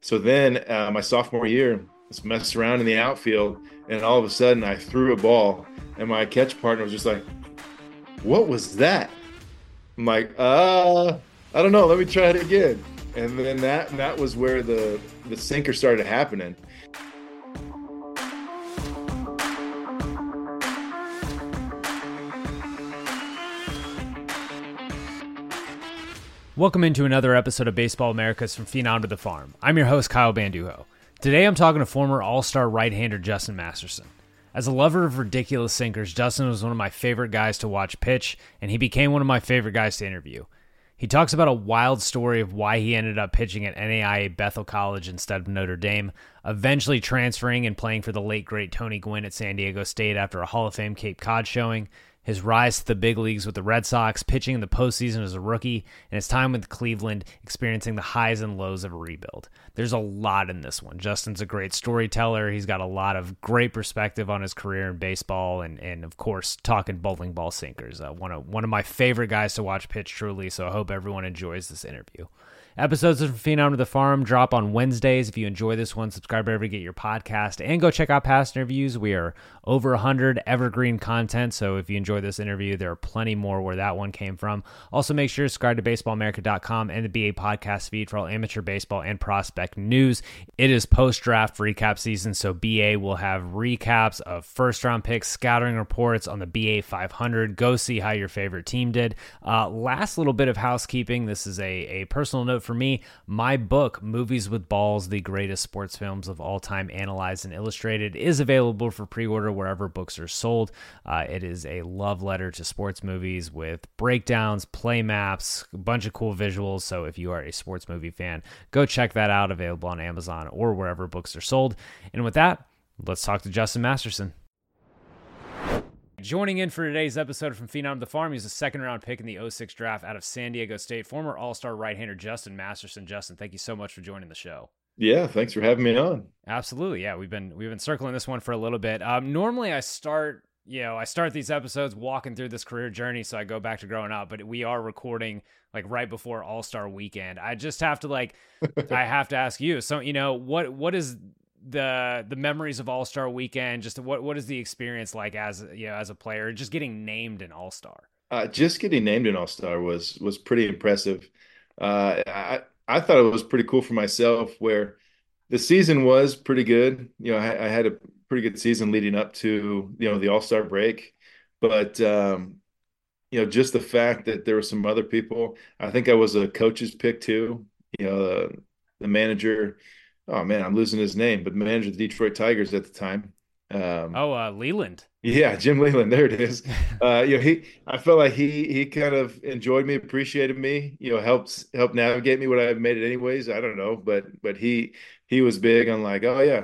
So then my sophomore year, I was messing around in the outfield, and all of a sudden I threw a ball, and my catch partner was just like, "What was that?" I'm like, I don't know. Let me try it again. And then that was where the sinker started happening. Welcome into another episode of Baseball Americas from Phenom to the Farm. I'm your host, Kyle Banduho. Today I'm talking to former All-Star right-hander Justin Masterson. As a lover of ridiculous sinkers, Justin was one of my favorite guys to watch pitch, and he became one of my favorite guys to interview. He talks about a wild story of why he ended up pitching at NAIA Bethel College instead of Notre Dame, eventually transferring and playing for the late great Tony Gwynn at San Diego State after a Hall of Fame Cape Cod showing, his rise to the big leagues with the Red Sox, pitching in the postseason as a rookie, and his time with Cleveland, experiencing the highs and lows of a rebuild. There's a lot in this one. Justin's a great storyteller. He's got a lot of great perspective on his career in baseball, and of course, talking bowling ball sinkers. One of my favorite guys to watch pitch, truly, so I hope everyone enjoys this interview. Episodes of Phenom to the Farm drop on Wednesdays. If you enjoy this one, subscribe wherever you get your podcast and go check out past interviews. We are over 100 evergreen content, so if you enjoy this interview, there are plenty more where that one came from. Also, make sure to subscribe to baseballamerica.com and the BA podcast feed for all amateur baseball and prospect news. It is post-draft recap season, so BA will have recaps of first-round picks, scouting reports on the BA 500. Go see how your favorite team did. Last little bit of housekeeping. This is a personal note for me. My book, Movies with Balls, the greatest sports films of all time, analyzed and illustrated, is available for pre-order wherever books are sold. It is a love letter to sports movies with breakdowns, play maps, a bunch of cool visuals. So if you are a sports movie fan, go check that out. Available on Amazon or wherever books are sold. And with that, let's talk to Justin Masterson. Joining in for today's episode from Phenom to the Farm, he's a second-round pick in the '06 draft out of San Diego State, former All-Star right-hander Justin Masterson. Justin, thank you so much for joining the show. Yeah, thanks for having me on. Absolutely, yeah. We've been circling this one for a little bit. Normally, I start these episodes walking through this career journey, so I go back to growing up. But we are recording like right before All-Star Weekend. I just have to I have to ask you. So what is the memories of All-Star Weekend? Just what is the experience like as a player, just getting named an All-Star? Just getting named an All-Star was pretty impressive. I thought it was pretty cool for myself, where the season was pretty good. I had a pretty good season leading up to the All-Star break, but just the fact that there were some other people. I think I was a coach's pick too. The manager. Oh man, I'm losing his name, but manager of the Detroit Tigers at the time. Leland. Yeah, Jim Leland. There it is. I felt like he kind of enjoyed me, appreciated me. Helped navigate me. Would I have made it anyways? I don't know, but he was big on like, oh yeah,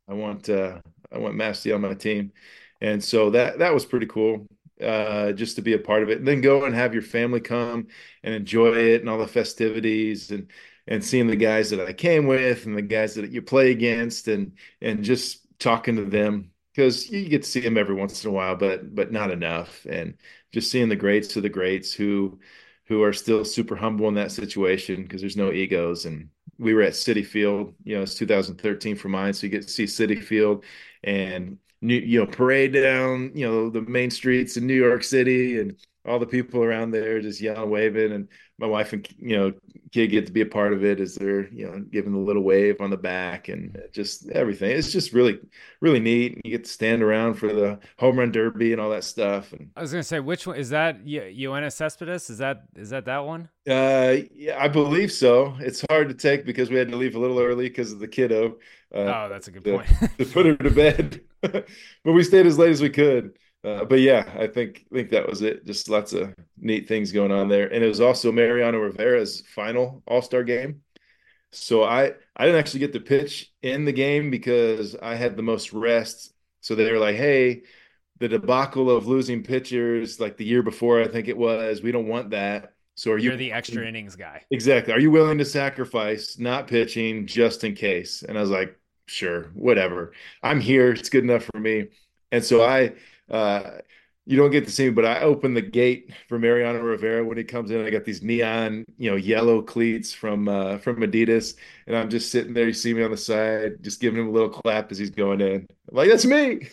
I want Masty on my team, and so that was pretty cool. Just to be a part of it, and then go and have your family come and enjoy it and all the festivities and seeing the guys that I came with and the guys that you play against and just talking to them, because you get to see them every once in a while, but not enough. And just seeing the greats of the greats who are still super humble in that situation, because there's no egos. And we were at Citi Field, it's 2013 for mine, so you get to see Citi Field and parade down the main streets in New York City, and all the people around there just yelling, waving, and my wife and kid get to be a part of it as they're giving the little wave on the back, and just everything. It's just really really neat. You get to stand around for the home run derby and all that stuff. And I was gonna say, which one is that? Yoenis Cespedes? Is that one? yeah, I believe so. It's hard to take because we had to leave a little early because of the kiddo, uh, Oh, that's a good to, point. to put her to bed. But we stayed as late as we could. But yeah, I think that was it. Just lots of neat things going on there. And it was also Mariano Rivera's final All-Star game. So I didn't actually get to pitch in the game because I had the most rest. So they were like, "Hey, the debacle of losing pitchers like the year before, I think it was, we don't want that. So are you You're the extra innings guy. exactly? Are you willing to sacrifice not pitching just in case?" And I was like, "Sure, whatever. I'm here. It's good enough for me." And so I uh, you don't get to see me, but I opened the gate for Mariano Rivera when he comes in. I got these neon, yellow cleats from Adidas, and I'm just sitting there. You see me on the side, just giving him a little clap as he's going in. I'm like, that's me.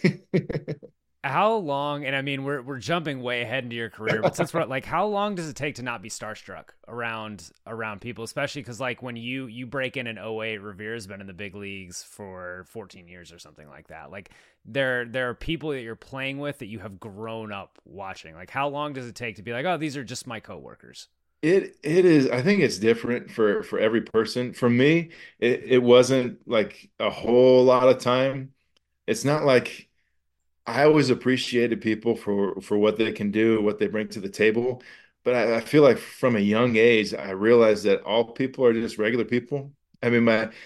How long, and I mean, we're jumping way ahead into your career, but since we're like, how long does it take to not be starstruck around people, especially because like when you break in 08, Rivera's been in the big leagues for 14 years or something like that. Like there are people that you're playing with that you have grown up watching. Like how long does it take to be like, oh, these are just my coworkers? It is. I think it's different for every person. For me, it wasn't like a whole lot of time. It's not like I always appreciated people for what they can do, what they bring to the table. But I feel like from a young age, I realized that all people are just regular people. I mean,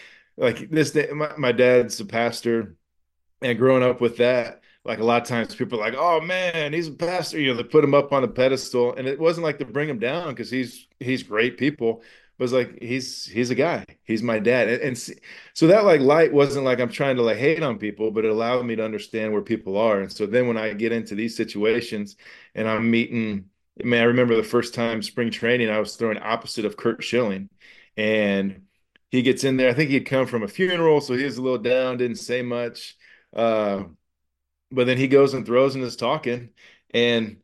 my dad's a pastor, and growing up with that, like a lot of times people are like, "Oh man, he's a pastor." They put him up on the pedestal, and it wasn't like to bring him down because he's great people. But it's like he's a guy. He's my dad, so that like light wasn't like I'm trying to like hate on people, but it allowed me to understand where people are. And so then when I get into these situations and I'm meeting, man, I remember the first time spring training, I was throwing opposite of Kurt Schilling, and he gets in there. I think he'd come from a funeral, so he was a little down, didn't say much. Uh, but then he goes and throws and is talking, and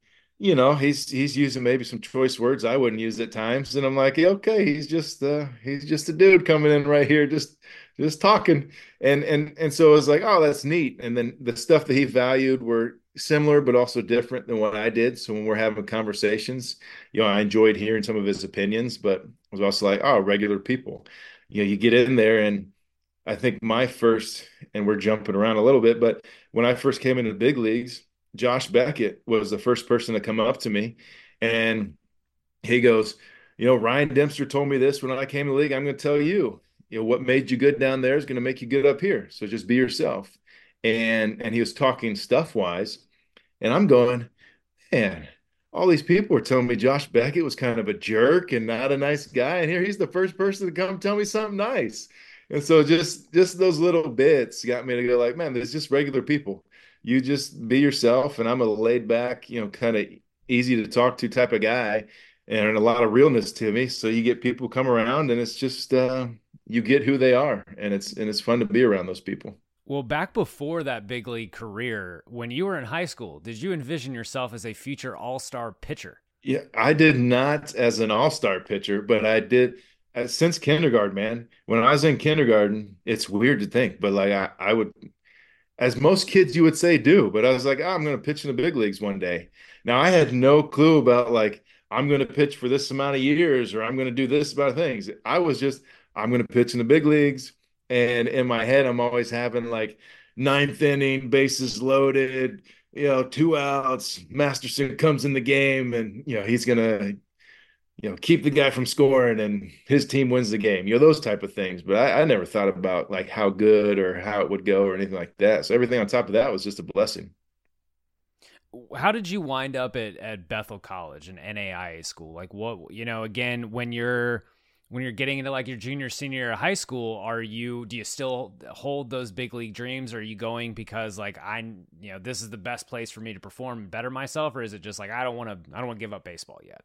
he's using maybe some choice words I wouldn't use at times, and I'm like, yeah, okay, he's just a dude coming in right here, just talking, and so it was like, oh, that's neat. And then the stuff that he valued were similar but also different than what I did. So when we're having conversations, I enjoyed hearing some of his opinions, but I was also like, oh, regular people. You get in there, and I think my first, and we're jumping around a little bit, but when I first came into the big leagues, Josh Beckett was the first person to come up to me, and he goes, Ryan Dempster told me this when I came to the league. I'm going to tell you, what made you good down there is going to make you good up here. So just be yourself. And he was talking stuff wise, and I'm going, man, all these people were telling me Josh Beckett was kind of a jerk and not a nice guy, and here he's the first person to come tell me something nice. And so just those little bits got me to go like, man, there's just regular people. You just be yourself, and I'm a laid back, kind of easy to talk to type of guy, and a lot of realness to me. So you get people come around, and it's just you get who they are, and it's fun to be around those people. Well, back before that big league career, when you were in high school, did you envision yourself as a future all-star pitcher? Yeah, I did not as an all-star pitcher, but I did since kindergarten, man. When I was in kindergarten, it's weird to think, but like I would, as most kids you would say do, but I was like, oh, I'm going to pitch in the big leagues one day. Now I had no clue about like I'm going to pitch for this amount of years or I'm going to do this about things. I was just I'm going to pitch in the big leagues, and in my head I'm always having like ninth inning, bases loaded, 2 outs. Masterson comes in the game, and he's gonna keep the guy from scoring, and his team wins the game. Those type of things. But I never thought about like how good or how it would go or anything like that. So everything on top of that was just a blessing. How did you wind up at Bethel College, an NAIA school? Like what, again, when you're getting into like your junior, senior year of high school, do you still hold those big league dreams? Or are you going because like, this is the best place for me to perform and better myself? Or is it just like, I don't want to give up baseball yet?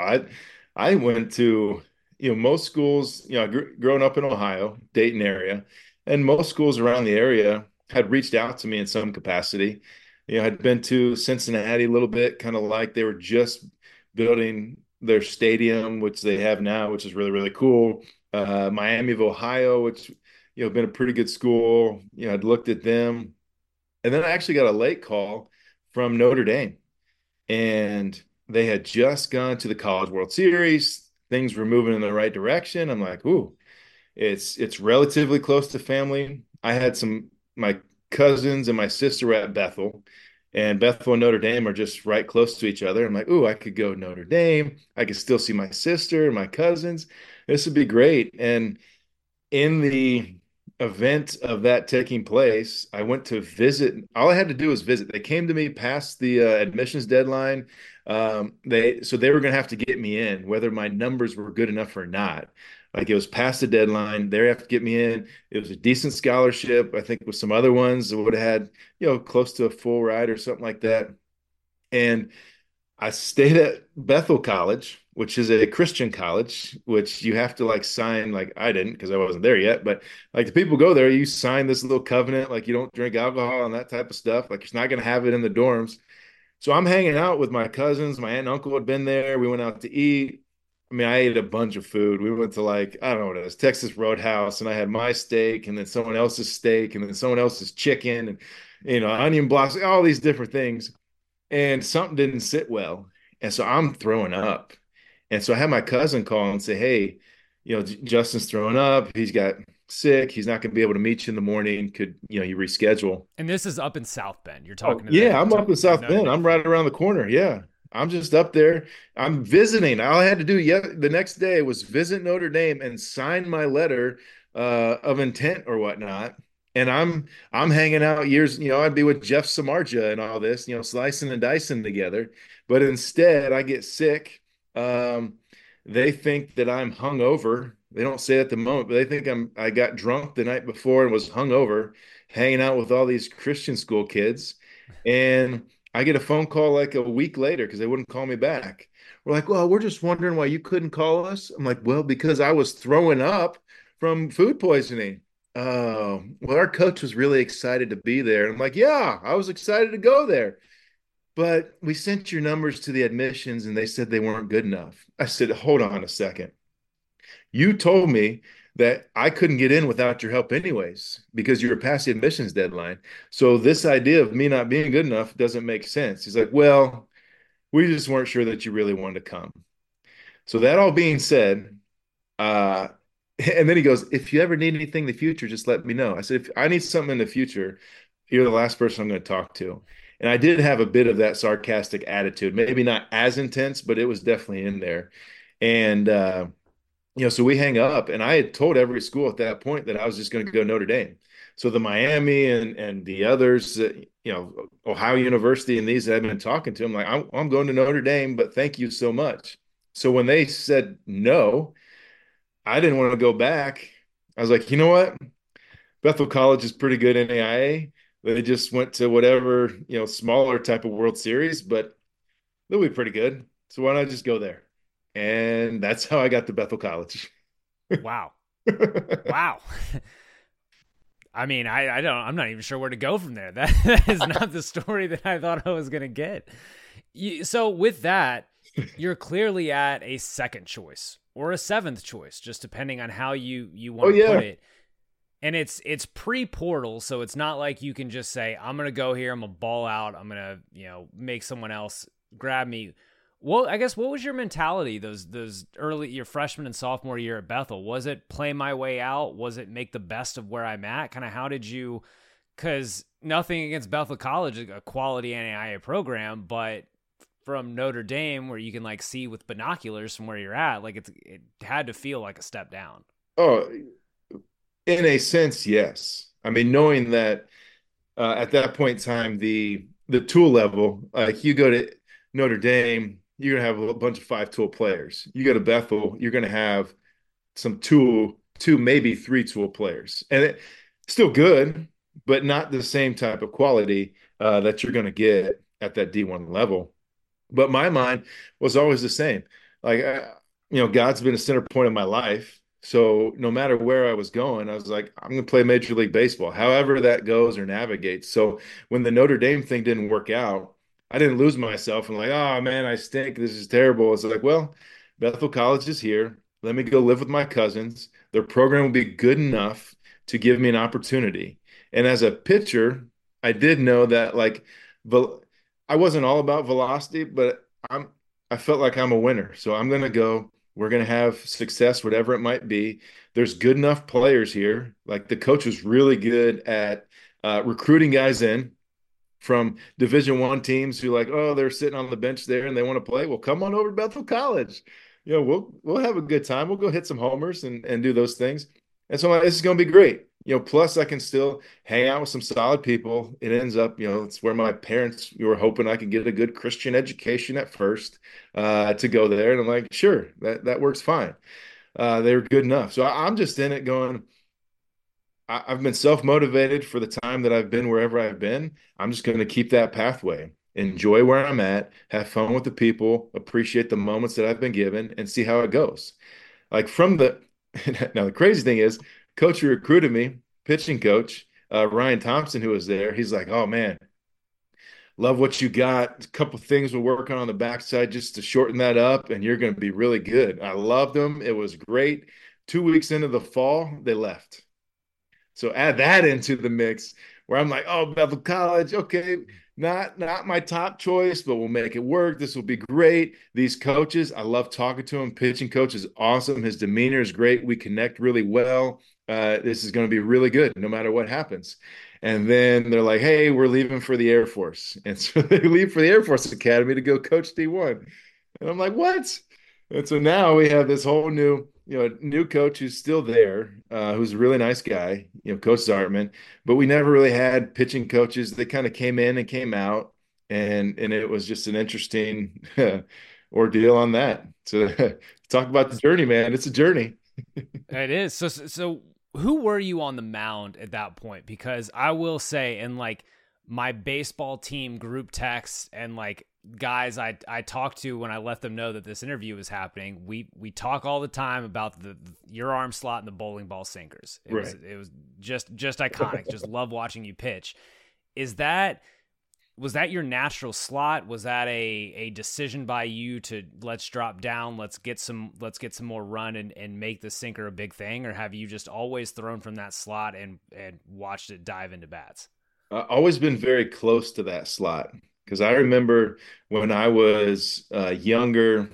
I went to most schools. Growing up in Ohio, Dayton area, and most schools around the area had reached out to me in some capacity. I'd been to Cincinnati a little bit, kind of like they were just building their stadium, which they have now, which is really, really cool. Miami of Ohio, which, been a pretty good school. I'd looked at them. And then I actually got a late call from Notre Dame, and they had just gone to the College World Series. Things were moving in the right direction. I'm like, ooh, it's relatively close to family. I had my cousins and my sister were at Bethel, and Bethel and Notre Dame are just right close to each other. I'm like, ooh, I could go Notre Dame. I could still see my sister and my cousins. This would be great. And in the event of that taking place, I went to visit. All I had to do was visit. They came to me past the admissions deadline. They were going to have to get me in, whether my numbers were good enough or not. Like it was past the deadline. They have to get me in. It was a decent scholarship. I think with some other ones, it would have had close to a full ride or something like that. And I stayed at Bethel College, which is a Christian college, which you have to like sign, like I didn't because I wasn't there yet, but like the people go there, you sign this little covenant, like you don't drink alcohol and that type of stuff. Like it's not going to have it in the dorms. So I'm hanging out with my cousins. My aunt and uncle had been there. We went out to eat. I mean, I ate a bunch of food. We went to like, I don't know what it is, Texas Roadhouse, and I had my steak and then someone else's steak and then someone else's chicken and, onion blocks, all these different things. And something didn't sit well. And so I'm throwing up. And so I had my cousin call and say, hey, Justin's throwing up. He's got sick. He's not going to be able to meet you in the morning. Could, you reschedule? And this is up in South Bend. You're Oh, talking to yeah, I'm up in the South Notre Bend. Dame I'm right fan. around the corner. Yeah. I'm just up there. I'm visiting. All I had to do the next day was visit Notre Dame and sign my letter of intent or whatnot. And I'm hanging out years, I'd be with Jeff Samardzija and all this, slicing and dicing together. But instead, I get sick. Um, they think that I'm hungover. They don't say it at the moment, but they think I got drunk the night before and was hungover, hanging out with all these Christian school kids. And I get a phone call like a week later because they wouldn't call me back. We're like, well, we're just wondering why you couldn't call us. I'm like, well, because I was throwing up from food poisoning. Well, our coach was really excited to be there. I'm like, yeah, I was excited to go there. But we sent your numbers to the admissions and they said they weren't good enough. I said, hold on a second. You told me that I couldn't get in without your help anyways, because you were past the admissions deadline. So this idea of me not being good enough doesn't make sense. He's like, well, we just weren't sure that you really wanted to come. So that all being said, uh, and then he goes, if you ever need anything in the future, just let me know. I said, if I need something in the future, you're the last person I'm going to talk to. And I did have a bit of that sarcastic attitude, maybe not as intense, but it was definitely in there. And so we hang up, and I had told every school at that point that I was just going to go Notre Dame. So the Miami and the others, Ohio University and these that I've been talking to, I'm like, I'm going to Notre Dame, but thank you so much. So when they said no, I didn't want to go back. I was like, you know what? Bethel College is pretty good NAIA. They just went to whatever, smaller type of World Series, but they'll be pretty good. So why not just go there? And that's how I got to Bethel College. Wow. Wow. I mean, I'm not even sure where to go from there. That is not the story that I thought I was going to get. So with that, you're clearly at a second choice or a seventh choice, just depending on how you Oh want to put yeah. it. And it's pre-portal, so it's not like you can just say, I'm going to go here, I'm going to ball out, I'm going to, make someone else grab me. Well, I guess what was your mentality those early your freshman and sophomore year at Bethel? Was it play my way out? Was it make the best of where I'm at? Kind of how did you, cuz nothing against Bethel College, a quality NAIA program, but from Notre Dame where you can like see with binoculars from where you're at, like it had to feel like a step down. Oh, in a sense, yes. I mean, knowing that at that point in time, the tool level, like you go to Notre Dame, you're gonna have a bunch of five tool players. You go to Bethel, you're gonna have some two, maybe three tool players, and still good, but not the same type of quality that you're gonna get at that D1 level. But my mind was always the same. Like, God's been a center point of my life. So no matter where I was going, I was like, I'm going to play Major League Baseball, however that goes or navigates. So when the Notre Dame thing didn't work out, I didn't lose myself and like, oh man, I stink. This is terrible. It's like, well, Bethel College is here. Let me go live with my cousins. Their program will be good enough to give me an opportunity. And as a pitcher, I did know that like, I wasn't all about velocity, but I felt like I'm a winner. So I'm going to go. We're going to have success, whatever it might be. There's good enough players here. Like the coach was really good at recruiting guys in from Division I teams who like, oh, they're sitting on the bench there and they want to play. Well, come on over to Bethel College. We'll have a good time. We'll go hit some homers and do those things. And so I'm like, this is going to be great. Plus I can still hang out with some solid people. It ends up, it's where my parents were hoping I could get a good Christian education at first to go there. And I'm like, sure, that works fine. They were good enough. So I'm just in it going, I've been self-motivated for the time that I've been wherever I've been. I'm just going to keep that pathway. enjoy where I'm at, have fun with the people, appreciate the moments that I've been given, and see how it goes. Like from the now, the crazy thing is, coach who recruited me, pitching coach, Ryan Thompson, who was there, he's like, "Oh man, love what you got. A couple things we're working on the backside just to shorten that up, and you're going to be really good." I loved them. It was great. 2 weeks into the fall, they left. So add that into the mix where I'm like, oh, Bethel College, okay, not my top choice, but we'll make it work. This will be great. These coaches, I love talking to him. Pitching coach is awesome. His demeanor is great. We connect really well. This is going to be really good no matter what happens. And then they're like, hey, we're leaving for the Air Force. And so they leave for the Air Force Academy to go coach D1. And I'm like, what? And so now we have this whole new coach who's still there, who's a really nice guy, Coach Zartman. But we never really had pitching coaches. They kind of came in and came out, and it was just an interesting ordeal on that. So talk about the journey, man. It's a journey. It is. So who were you on the mound at that point? Because I will say, in like my baseball team group texts and like guys I talked to when I let them know that this interview was happening, we talk all the time about the your arm slot and the bowling ball sinkers. It was just iconic. Just love watching you pitch. Is that Was that your natural slot? Was that a decision by you to let's drop down, let's get some more run and make the sinker a big thing, or have you just always thrown from that slot and watched it dive into bats? Always been very close to that slot because I remember when I was younger,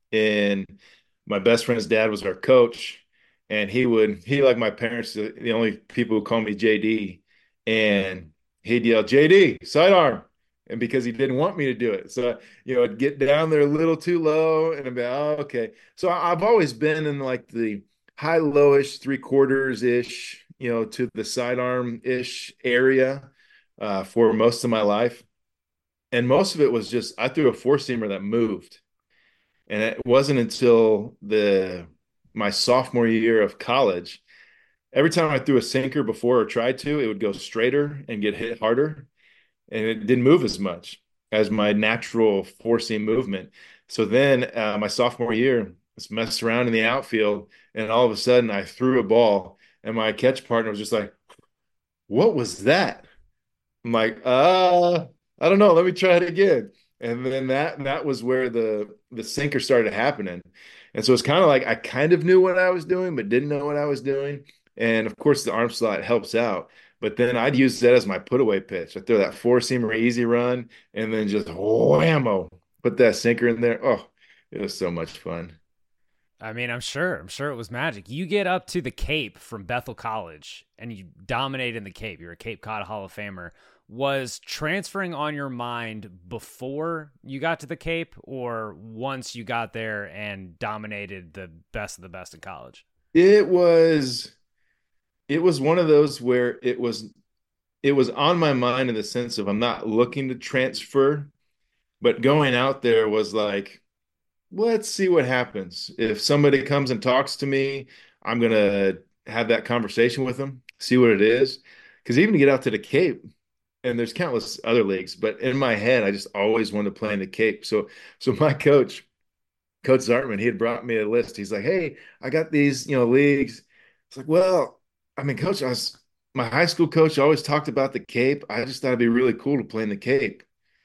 and my best friend's dad was our coach, and he like my parents, the only people who call me JD, and he'd yell JD sidearm, and because he didn't want me to do it, so I'd get down there a little too low, and I'd be oh, okay. So I've always been in like the high lowish 3/4 ish, to the sidearm ish area for most of my life. And most of it was just I threw a four seamer that moved. And it wasn't until the my sophomore year of college, every time I threw a sinker before or tried to, it would go straighter and get hit harder. And it didn't move as much as my natural four seam movement. So then my sophomore year, I was messing around in the outfield, and all of a sudden I threw a ball, and my catch partner was just like, "What was that?" I'm like, I don't know. Let me try it again. And then that was where the sinker started happening. And so it's kind of like I kind of knew what I was doing, but didn't know what I was doing. And of course, the arm slot helps out. But then I'd use that as my put away pitch. I throw that four seamer easy run, and then just whammo, put that sinker in there. Oh, it was so much fun. I mean, I'm sure it was magic. You get up to the Cape from Bethel College and you dominate in the Cape. You're a Cape Cod Hall of Famer. Was transferring on your mind before you got to the Cape, or once you got there and dominated the best of the best in college? It was it was one of those where it was on my mind in the sense of I'm not looking to transfer, but going out there was like, let's see what happens. If somebody comes and talks to me, I'm gonna have that conversation with them, see what it is. Because even to get out to the Cape, and there's countless other leagues, but in my head, I just always wanted to play in the Cape. So my Coach Zartman, he had brought me a list. He's like, "Hey, I got these, leagues." It's like, well, I mean, Coach, my high school coach always talked about the Cape. I just thought it'd be really cool to play in the Cape.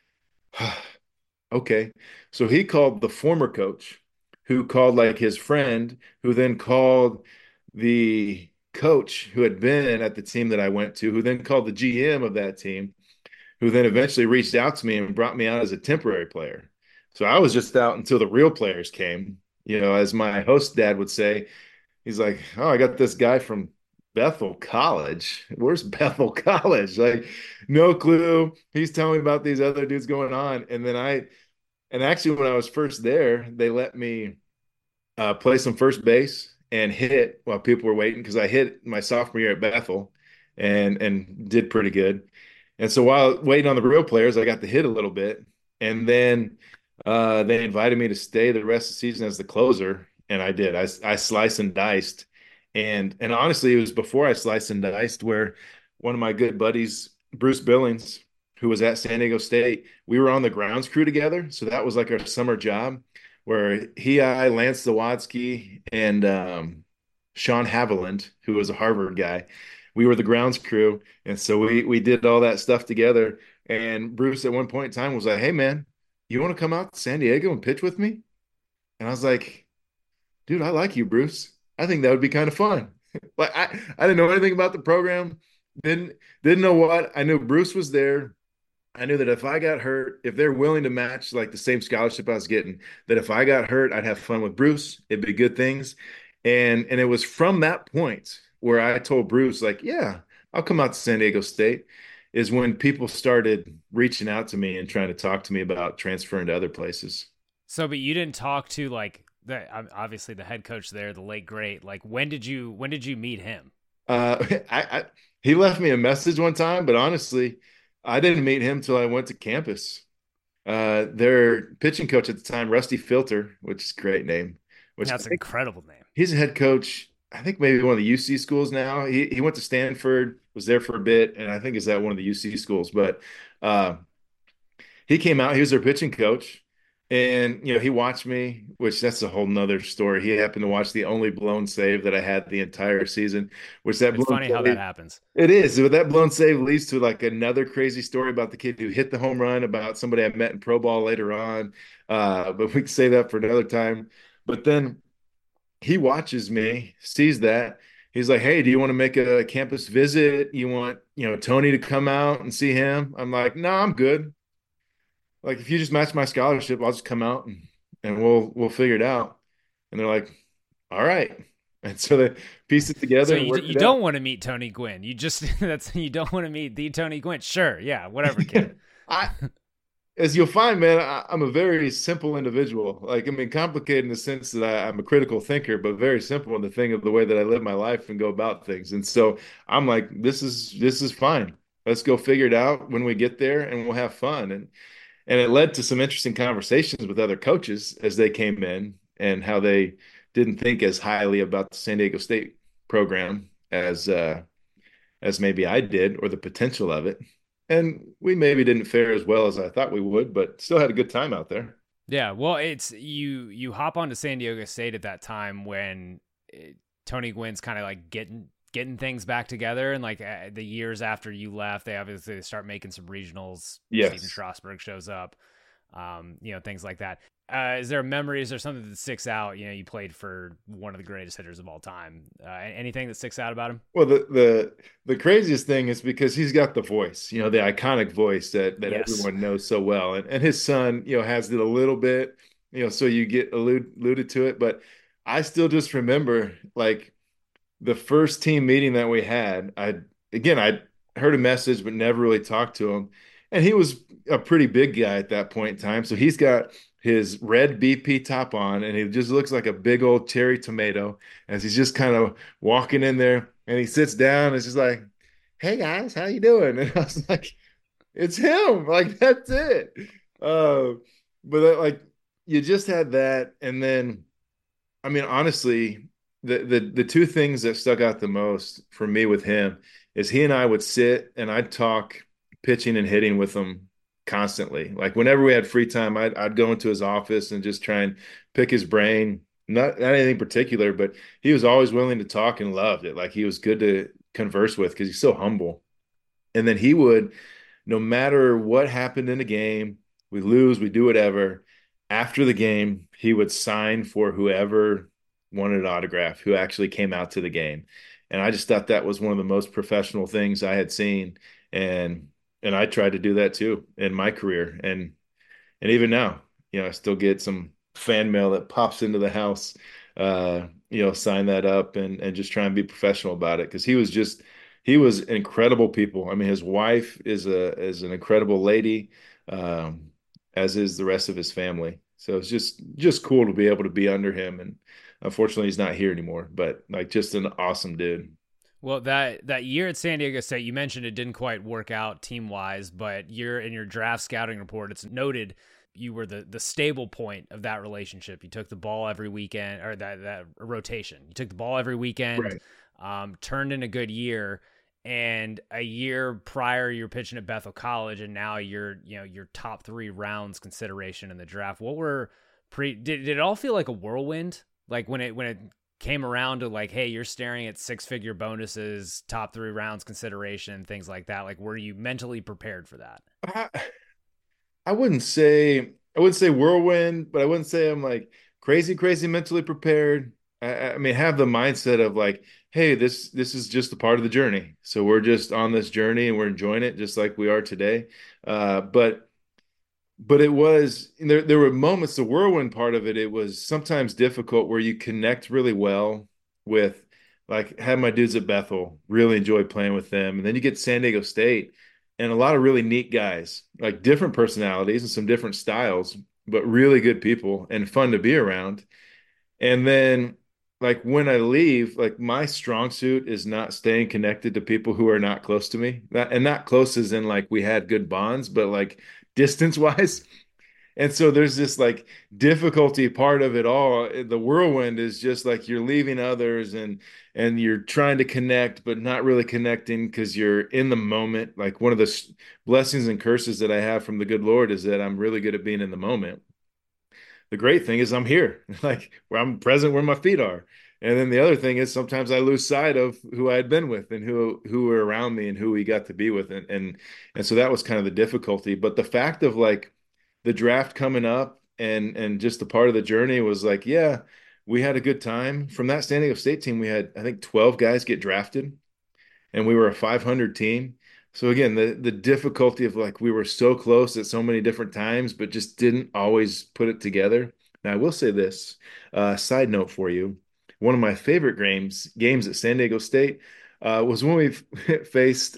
Okay. So he called the former coach, who called like his friend, who then called the coach who had been at the team that I went to, who then called the GM of that team, who then eventually reached out to me and brought me out as a temporary player. So I was just out until the real players came. As my host dad would say, he's like, "Oh, I got this guy from Bethel College. Where's Bethel College?" Like, no clue. He's telling me about these other dudes going on. And actually, when I was first there, they let me play some first base and hit while people were waiting because I hit my sophomore year at Bethel and did pretty good. And so while waiting on the real players, I got to hit a little bit. And then they invited me to stay the rest of the season as the closer, and I did. I sliced and diced, and honestly, it was before I sliced and diced where one of my good buddies, Bruce Billings, who was at San Diego State, we were on the grounds crew together. So that was like our summer job where Lance Zawadski, and Sean Haviland, who was a Harvard guy, we were the grounds crew. And so we did all that stuff together. And Bruce at one point in time was like, "Hey man, you want to come out to San Diego and pitch with me?" And I was like, "Dude, I like you, Bruce. I think that would be kind of fun." Like I didn't know anything about the program. Didn't know what. I knew Bruce was there. I knew that if I got hurt, if they're willing to match like the same scholarship I was getting, that if I got hurt, I'd have fun with Bruce. It'd be good things. And it was from that point where I told Bruce, like, yeah, I'll come out to San Diego State, is when people started reaching out to me and trying to talk to me about transferring to other places. So, but you didn't talk to like obviously the head coach there, the late great. Like, when did you meet him? I he left me a message one time, but honestly, I didn't meet him till I went to campus. Their pitching coach at the time, Rusty Filter, which is a great name, which I That's an think incredible name. he's a head coach. I think maybe one of the UC schools now. He went to Stanford, was there for a bit, and I think is at one of the UC schools. But uh, he came out. He was their pitching coach, and he watched me, which that's a whole nother story. He happened to watch the only blown save that I had the entire season, which that It's blown funny how that save. happens. It is. So that blown save leads to like another crazy story about the kid who hit the home run, about somebody I met in pro ball later on. But we can save that for another time. But then he watches me, sees that. He's like, "Hey, do you want to make a campus visit? You want, Tony to come out and see him?" I'm like, "No, I'm good. Like, if you just match my scholarship, I'll just come out and we'll figure it out." And they're like, "All right." And so they pieced it So together and you worked you it out. don't want to meet Tony Gwynn. You just that's you don't want to meet the Tony Gwynn. Sure, yeah, whatever, kid. I As you'll find, man, I'm a very simple individual. Like, I mean, complicated in the sense that I'm a critical thinker, but very simple in the thing of the way that I live my life and go about things. And so I'm like, this is fine. Let's go figure it out when we get there, and we'll have fun. And it led to some interesting conversations with other coaches as they came in and how they didn't think as highly about the San Diego State program as maybe I did, or the potential of it. And we maybe didn't fare as well as I thought we would, but still had a good time out there. Yeah, well, it's you hop onto San Diego State at that time when Tony Gwynn's kind of like getting things back together, and like the years after you left, they obviously start making some regionals. Stephen Yes. Strasburg shows up, things like that. Is there a memory? Is there something that sticks out? You played for one of the greatest hitters of all time. Anything that sticks out about him? Well, the craziest thing is because he's got the voice, the iconic voice that Yes. everyone knows so well. And his son, has it a little bit, so you get alluded to it. But I still just remember like the first team meeting that we had. I heard a message but never really talked to him. And he was a pretty big guy at that point in time. So he's got his red BP top on, and he just looks like a big old cherry tomato as he's just kind of walking in there, and he sits down and it's just like, "Hey guys, how you doing?" And I was like, "It's him." Like, that's it. Uh, like, you just had that. And then, I mean, honestly, the two things that stuck out the most for me with him is he and I would sit and I'd talk pitching and hitting with him constantly. Like, whenever we had free time, I'd go into his office and just try and pick his brain. Not anything particular, but he was always willing to talk and loved it. Like, he was good to converse with because he's so humble. And then he would, no matter what happened in the game, we lose, we do whatever. After the game, he would sign for whoever wanted an autograph, who actually came out to the game. And I just thought that was one of the most professional things I had seen. And I tried to do that too in my career. And even now, I still get some fan mail that pops into the house, sign that up and just try and be professional about it. Cause he was incredible people. I mean, his wife is an incredible lady, as is the rest of his family. So it's just cool to be able to be under him. And unfortunately he's not here anymore, but like, just an awesome dude. Well, that year at San Diego State, you mentioned it didn't quite work out team wise, but you're in your draft scouting report. It's noted you were the stable point of that relationship. You took the ball every weekend, or that rotation. You took the ball every weekend, Right. turned in a good year, and a year prior you're pitching at Bethel College, and now you're your top 3 rounds consideration in the draft. What were did it all feel like a whirlwind, like when it came around to like, hey, you're staring at 6-figure bonuses, top 3 rounds consideration, things like that? Like, were you mentally prepared for that? I, I wouldn't say whirlwind, but I wouldn't say I'm like crazy mentally prepared. I mean, have the mindset of like, hey, this is just a part of the journey. So we're just on this journey and we're enjoying it just like we are today. But it was there were moments, the whirlwind part of it, it was sometimes difficult where you connect really well with, like, had my dudes at Bethel, really enjoyed playing with them. And then you get to San Diego State and a lot of really neat guys, like different personalities and some different styles, but really good people and fun to be around. And then, like, when I leave, like, my strong suit is not staying connected to people who are not close to me. Not close as in like we had good bonds, but like distance wise. And so there's this like difficulty part of it all. The whirlwind is just like you're leaving others and you're trying to connect, but not really connecting because you're in the moment. Like, one of the blessings and curses that I have from the good Lord is that I'm really good at being in the moment. The great thing is I'm here, like, where I'm present where my feet are. And then the other thing is sometimes I lose sight of who I had been with and who were around me and who we got to be with. And so that was kind of the difficulty. But the fact of like the draft coming up and just a part of the journey was like, yeah, we had a good time. From that San Diego State team, we had, I think, 12 guys get drafted and we were a 500 team. So again, the difficulty of like we were so close at so many different times, but just didn't always put it together. Now I will say this, side note for you, one of my favorite games at San Diego State was when we faced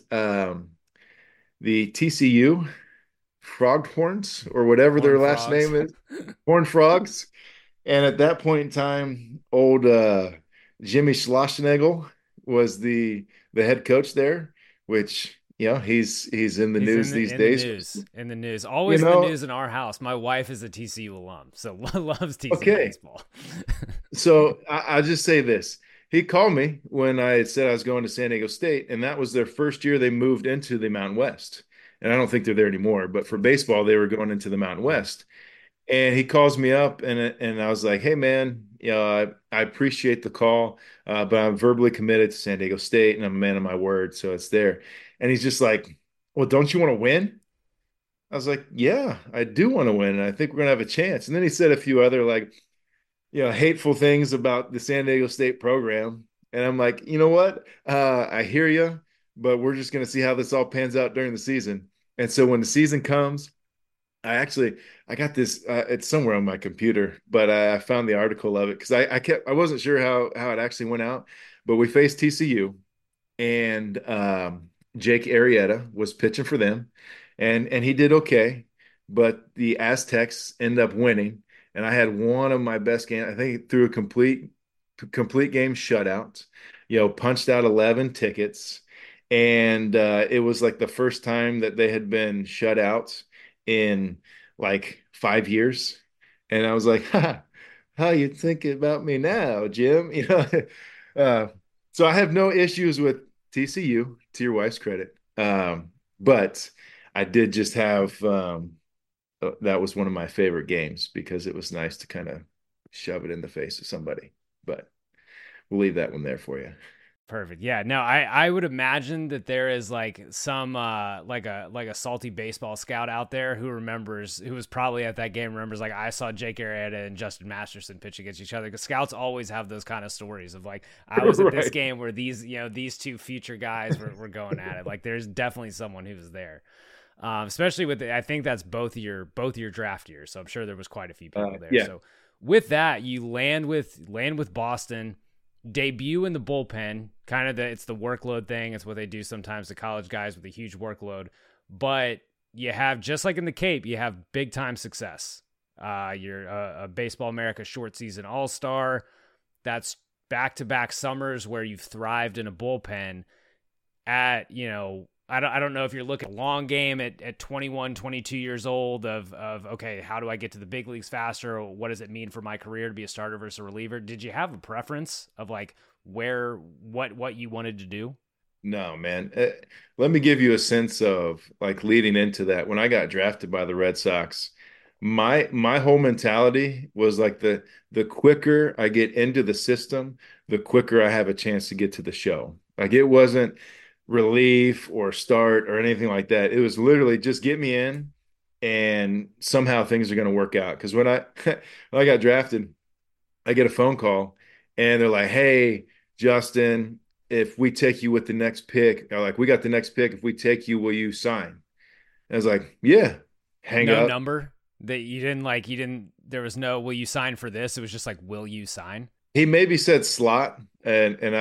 the TCU Froghorns or whatever Horn their last Frogs. name is, Horn Frogs. And at that point in time, old Jimmy Schlossnagel was the head coach there, which, he's in the He's news these in the days. news, in the news, You always in the know, news in our house. My wife is a TCU alum, so loves TCU okay. baseball. So I'll just say this. He called me when I said I was going to San Diego State, and that was their first year they moved into the Mountain West. And I don't think they're there anymore, but for baseball, they were going into the Mountain West. And he calls me up, and I was like, "Hey, man, I appreciate the call, but I'm verbally committed to San Diego State, and I'm a man of my word, so it's there." And he's just like, "Well, don't you want to win?" I was like, "Yeah, I do want to win, and I think we're gonna have a chance." And then he said a few other like, hateful things about the San Diego State program, and I'm like, you know what? I hear you, but we're just gonna see how this all pans out during the season. And so when the season comes, I got this. It's somewhere on my computer, but I found the article of it because I wasn't sure how it actually went out. But we faced TCU, and Jake Arrieta was pitching for them, and he did okay, but the Aztecs end up winning, and I had one of my best games. I think threw a complete game shutout. Punched out 11 tickets, and it was like the first time that they had been shut out in like 5 years. And I was like, how you thinking about me now, Jim? Uh, so I have no issues with TCU, to your wife's credit. But I did just have that was one of my favorite games because it was nice to kind of shove it in the face of somebody. But we'll leave that one there for you. Perfect. Yeah. No, I would imagine that there is like some like a salty baseball scout out there who was probably at that game, remembers like, I saw Jake Arrieta and Justin Masterson pitch against each other. Because scouts always have those kind of stories of like, I was at this Right. game where these two future guys were going at it. Like, there's definitely someone who was there. Especially I think that's both your draft years. So I'm sure there was quite a few people there. Yeah. So with that, you land with Boston, debut in the bullpen, kind of it's the workload thing. It's what they do sometimes to college guys with a huge workload. But you have, just like in the Cape, you have big time success. You're a Baseball America short season all-star. That's back-to-back summers where you've thrived in a bullpen at, I don't know if you're looking at a long game at 21, 22 years old of, okay, how do I get to the big leagues faster? Or what does it mean for my career to be a starter versus a reliever? Did you have a preference of like what you wanted to do? No, man. Let me give you a sense of like leading into that. When I got drafted by the Red Sox, my whole mentality was like the quicker I get into the system, the quicker I have a chance to get to the show. Like it wasn't relief or start or anything like that. It was literally just get me in and somehow things are going to work out. Because when I when I got drafted, I get a phone call and they're like, "Hey, Justin, if we take you with the next pick, or like we got the next pick, if we take you, will you sign?" And I was like, "Yeah." Hang No up. number that you didn't like. You didn't. There was no. Will you sign for this? It was just like, will you sign? He maybe said slot, and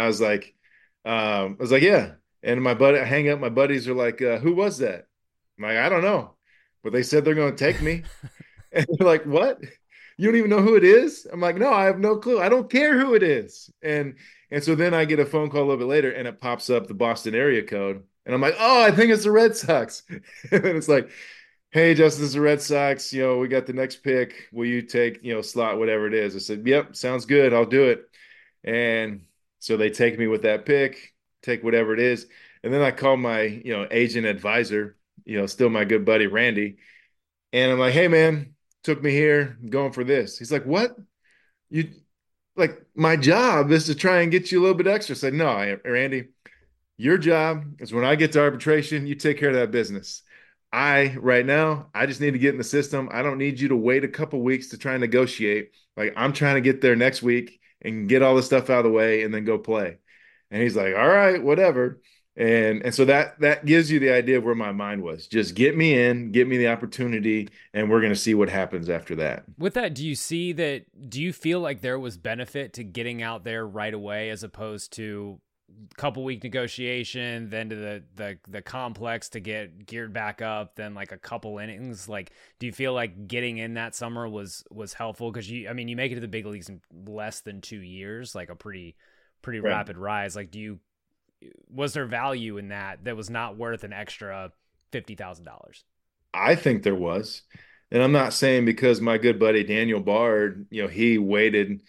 I was like, "Yeah." And my buddy, I hang up. My buddies are like, "Who was that?" I'm like, "I don't know," but they said they're going to take me. And they're like, "What? You don't even know who it is?" I'm like, "No, I have no clue. I don't care who it is." And so then I get a phone call a little bit later and it pops up the Boston area code. And I'm like, "Oh, I think it's the Red Sox." And then it's like, "Hey, Justin, this is the Red Sox. We got the next pick. Will you take, slot, whatever it is?" I said, "Yep, sounds good. I'll do it." And so they take me with that pick, take whatever it is. And then I call my, agent advisor, still my good buddy Randy. And I'm like, "Hey man, took me here, I'm going for this." He's like, "What? You like my job is to try and get you a little bit extra." I said, "No, Randy, your job is when I get to arbitration, you take care of that business. Right now, I just need to get in the system. I don't need you to wait a couple weeks to try and negotiate. Like I'm trying to get there next week and get all the stuff out of the way and then go play." And he's like, "All right, whatever." And so that gives you the idea of where my mind was. Just get me in, get me the opportunity, and we're going to see what happens after that. With that, do you see that? Do you feel like there was benefit to getting out there right away as opposed to couple week negotiation, then to the complex to get geared back up, then like a couple innings? Like, do you feel like getting in that summer was helpful? Because you make it to the big leagues in less than 2 years, like a pretty Right. rapid rise. Like, was there value in that was not worth an extra $50,000? I think there was. And I'm not saying because my good buddy Daniel Bard, he waited,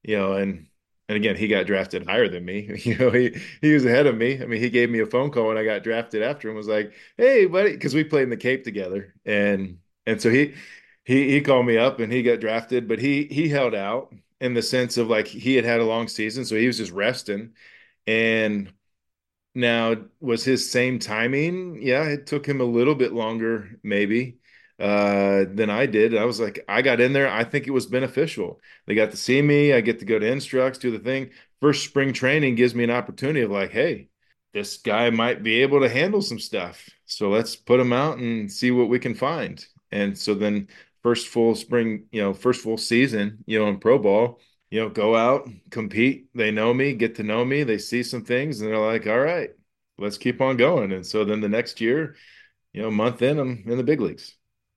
and again, he got drafted higher than me. He was ahead of me. I mean, he gave me a phone call when I got drafted after and was like, "Hey, buddy," because we played in the Cape together. And so he called me up and he got drafted, but he held out in the sense of like he had a long season, so he was just resting. And now, was his same timing? Yeah, it took him a little bit longer, maybe, than I did. I was like, I got in there. I think it was beneficial. They got to see me. I get to go to instructs, do the thing. First spring training gives me an opportunity of like, hey, this guy might be able to handle some stuff. So let's put him out and see what we can find. And so then first full spring, first full season, in pro ball, go out, compete. They know me, get to know me. They see some things and they're like, "All right, let's keep on going." And so then the next year, month in, I'm in the big leagues.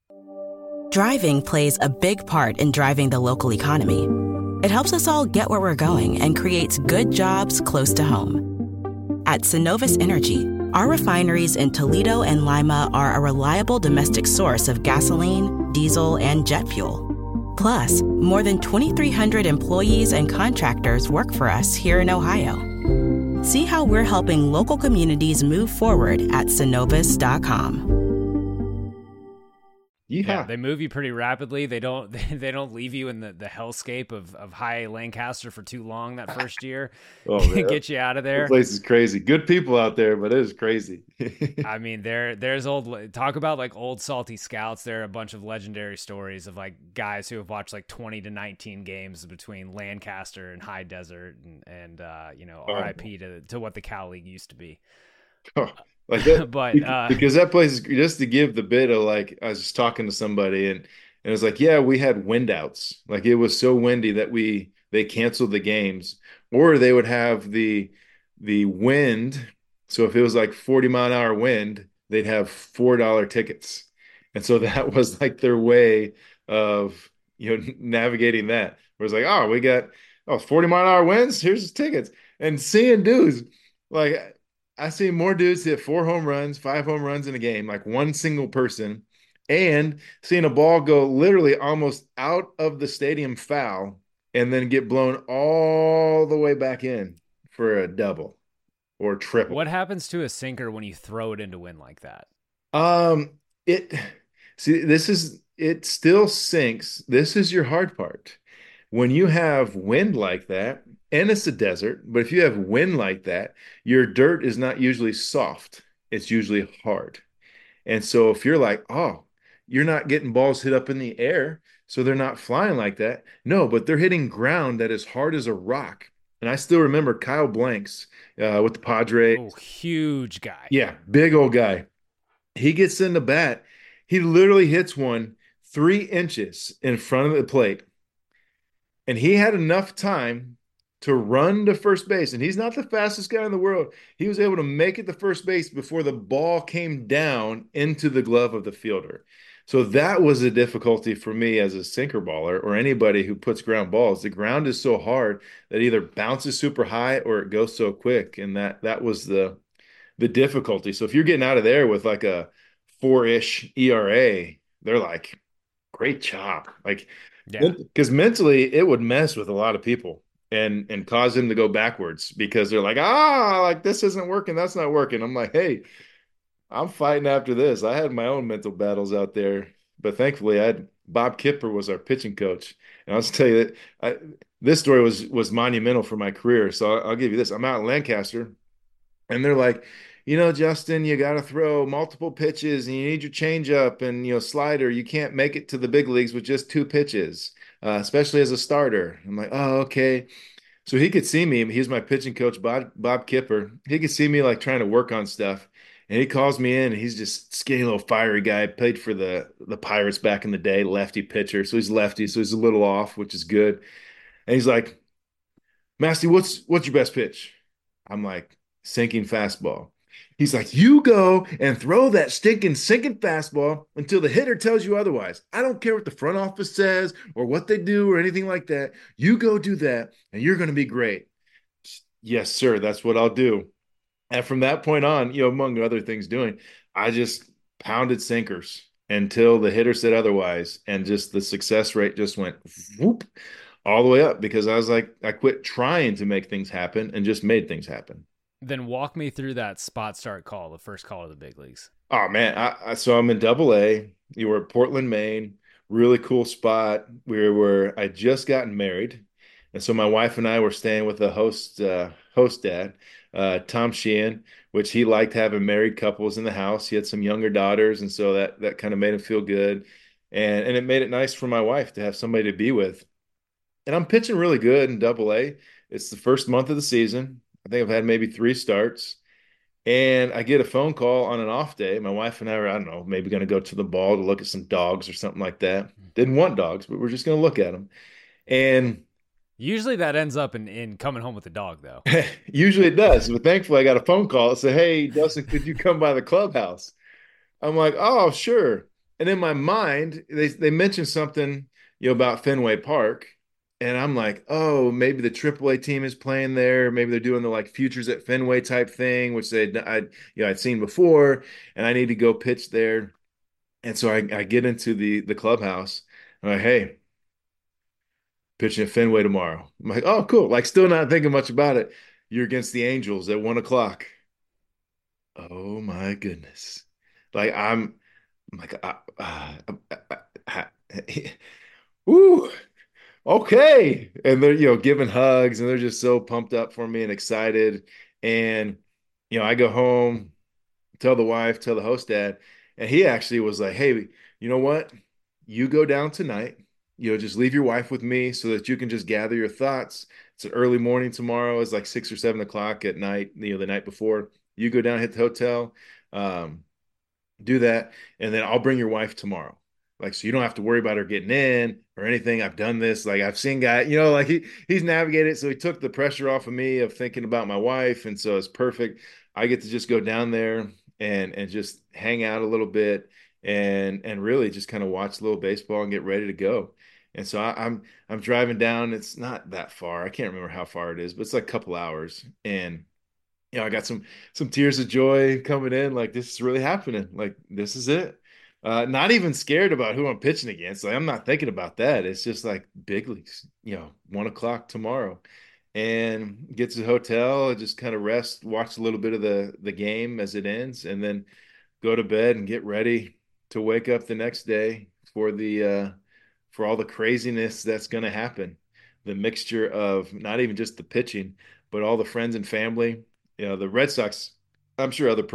Driving plays a big part in driving the local economy. It helps us all get where we're going and creates good jobs close to home. At Synovus Energy, our refineries in Toledo and Lima are a reliable domestic source of gasoline, diesel, and jet fuel. Plus, more than 2,300 employees and contractors work for us here in Ohio. See how we're helping local communities move forward at Synovus.com. Yeah, Yeehaw. they move you pretty rapidly. They don't they don't leave you in the hellscape of high Lancaster for too long that first year. Oh man, Get you out of the there. place is crazy. Good people out there, but it is crazy. I mean, there's old talk about like old salty scouts. There are a bunch of legendary stories of like guys who have watched like 20 to 19 games between Lancaster and High Desert, and Oh, RIP to what the Cal League used to be. oh, like that But because that place is just to give the bit of like I was just talking to somebody and it's like, yeah, we had wind outs. Like it was so windy that they canceled the games, or they would have the wind. So if it was like 40-mile-an-hour wind, they'd have $4 tickets. And so that was like their way of navigating that. Where it's like, oh, we got 40-mile-an-hour winds, here's the tickets. And seeing dudes like I see more dudes hit 4 home runs, 5 home runs in a game, like one single person, and seeing a ball go literally almost out of the stadium foul and then get blown all the way back in for a double. or triple. What happens to a sinker when you throw it into wind like that? Um, it see it still sinks. This is your hard part. When you have wind like that, and it's a desert, but if you have wind like that, your dirt is not usually soft. It's usually hard. And so if you're like, oh, you're not getting balls hit up in the air, so they're not flying like that. No, but they're hitting ground that is hard as a rock. And I still remember Kyle Blanks with the Padres. Oh, huge guy. Yeah, big old guy. He gets in the bat. He literally hits one 3 inches in front of the plate, and he had enough time to run to first base. And he's not the fastest guy in the world. He was able to make it to first base before the ball came down into the glove of the fielder. So that was a difficulty for me as a sinker baller or anybody who puts ground balls. The ground is so hard that either bounces super high or it goes so quick. And that was the difficulty. So if you're getting out of there with like a four-ish ERA, they're like, great job. Like, Yeah. because mentally it would mess with a lot of people and cause them to go backwards because they're like, like this isn't working, that's not working. I'm like, hey, I'm fighting after this. I had my own mental battles out there, but thankfully I had Bob Kipper was our pitching coach. And I'll just tell you that this story was monumental for my career. So I'll give you this. I'm out in Lancaster and they're like, Justin, you got to throw multiple pitches and you need your changeup and, slider. You can't make it to the big leagues with just two pitches, especially as a starter. I'm like, oh, okay. So he could see me. He's my pitching coach, Bob Kipper. He could see me like trying to work on stuff. And he calls me in and he's just skinny little fiery guy. Played for the Pirates back in the day, lefty pitcher. So he's lefty, so he's a little off, which is good. And he's like, Masty, what's your best pitch? I'm like, sinking fastball. He's like, you go and throw that stinking sinking fastball until the hitter tells you otherwise. I don't care what the front office says or what they do or anything like that. You go do that and you're going to be great. Yes, sir. That's what I'll do. And from that point on, among other things doing, I just pounded sinkers until the hitter said otherwise. And just the success rate just went whoop all the way up because I was like, I quit trying to make things happen and just made things happen. Then walk me through that spot start call, the first call of the big leagues. Oh man, so I'm in Double A. You were at Portland, Maine. Really cool spot. I just gotten married, and so my wife and I were staying with a host dad, Tom Sheehan, which he liked having married couples in the house. He had some younger daughters, and so that kind of made him feel good, and it made it nice for my wife to have somebody to be with. And I'm pitching really good in Double A. It's the first month of the season. I think I've had maybe 3 starts. And I get a phone call on an off day. My wife and I were, I don't know, maybe going to go to the ball to look at some dogs or something like that. Didn't want dogs, but we're just going to look at them. And Usually that ends up in coming home with the dog, though. usually it does. But thankfully, I got a phone call that said, hey, Dustin, could you come by the clubhouse? I'm like, oh, sure. And in my mind, they mentioned something, about Fenway Park. And I'm like, oh, maybe the AAA team is playing there. Maybe they're doing the like futures at Fenway type thing, which I'd seen before, and I need to go pitch there. And so I get into the clubhouse. I'm like, hey, pitching at Fenway tomorrow. I'm like, oh, cool. Like, still not thinking much about it. You're against the Angels at 1 o'clock. Oh my goodness! Like I'm like, ooh. Okay. And they're, giving hugs and they're just so pumped up for me and excited. And, I go home, tell the wife, tell the host dad, and he actually was like, hey, you know what? You go down tonight, just leave your wife with me so that you can just gather your thoughts. It's an early morning tomorrow. It's like 6 or 7 o'clock at night, the night before. You go down, hit the hotel, do that, and then I'll bring your wife tomorrow. Like, so you don't have to worry about her getting in or anything. I've done this. Like, I've seen guys, like he's navigated. So he took the pressure off of me of thinking about my wife. And so it's perfect. I get to just go down there and just hang out a little bit and really just kind of watch a little baseball and get ready to go. And so I'm driving down. It's not that far. I can't remember how far it is, but it's like a couple hours. And I got some tears of joy coming in. Like, this is really happening. Like, this is it. Not even scared about who I'm pitching against. Like, I'm not thinking about that. It's just like big leagues, 1 o'clock tomorrow. and get to the hotel, just kind of rest, watch a little bit of the game as it ends, and then go to bed and get ready to wake up the next day for the for all the craziness that's going to happen. The mixture of not even just the pitching, but all the friends and family. The Red Sox, I'm sure other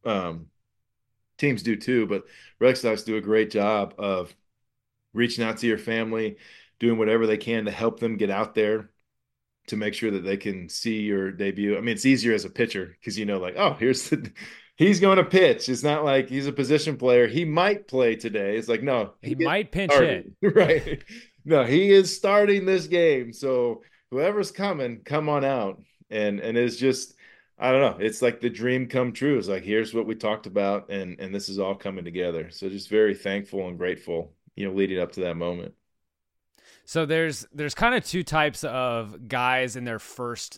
teams do too, but Red Sox do a great job of reaching out to your family, doing whatever they can to help them get out there to make sure that they can see your debut. I mean, it's easier as a pitcher because like, oh, he's going to pitch. It's not like he's a position player. He might play today. It's like, no, He might pinch starting. hit. Right. No, he is starting this game. So whoever's coming, come on out. And it's just, I don't know. It's like the dream come true. It's like, here's what we talked about, and this is all coming together. So just very thankful and grateful, leading up to that moment. So there's kind of two types of guys in their first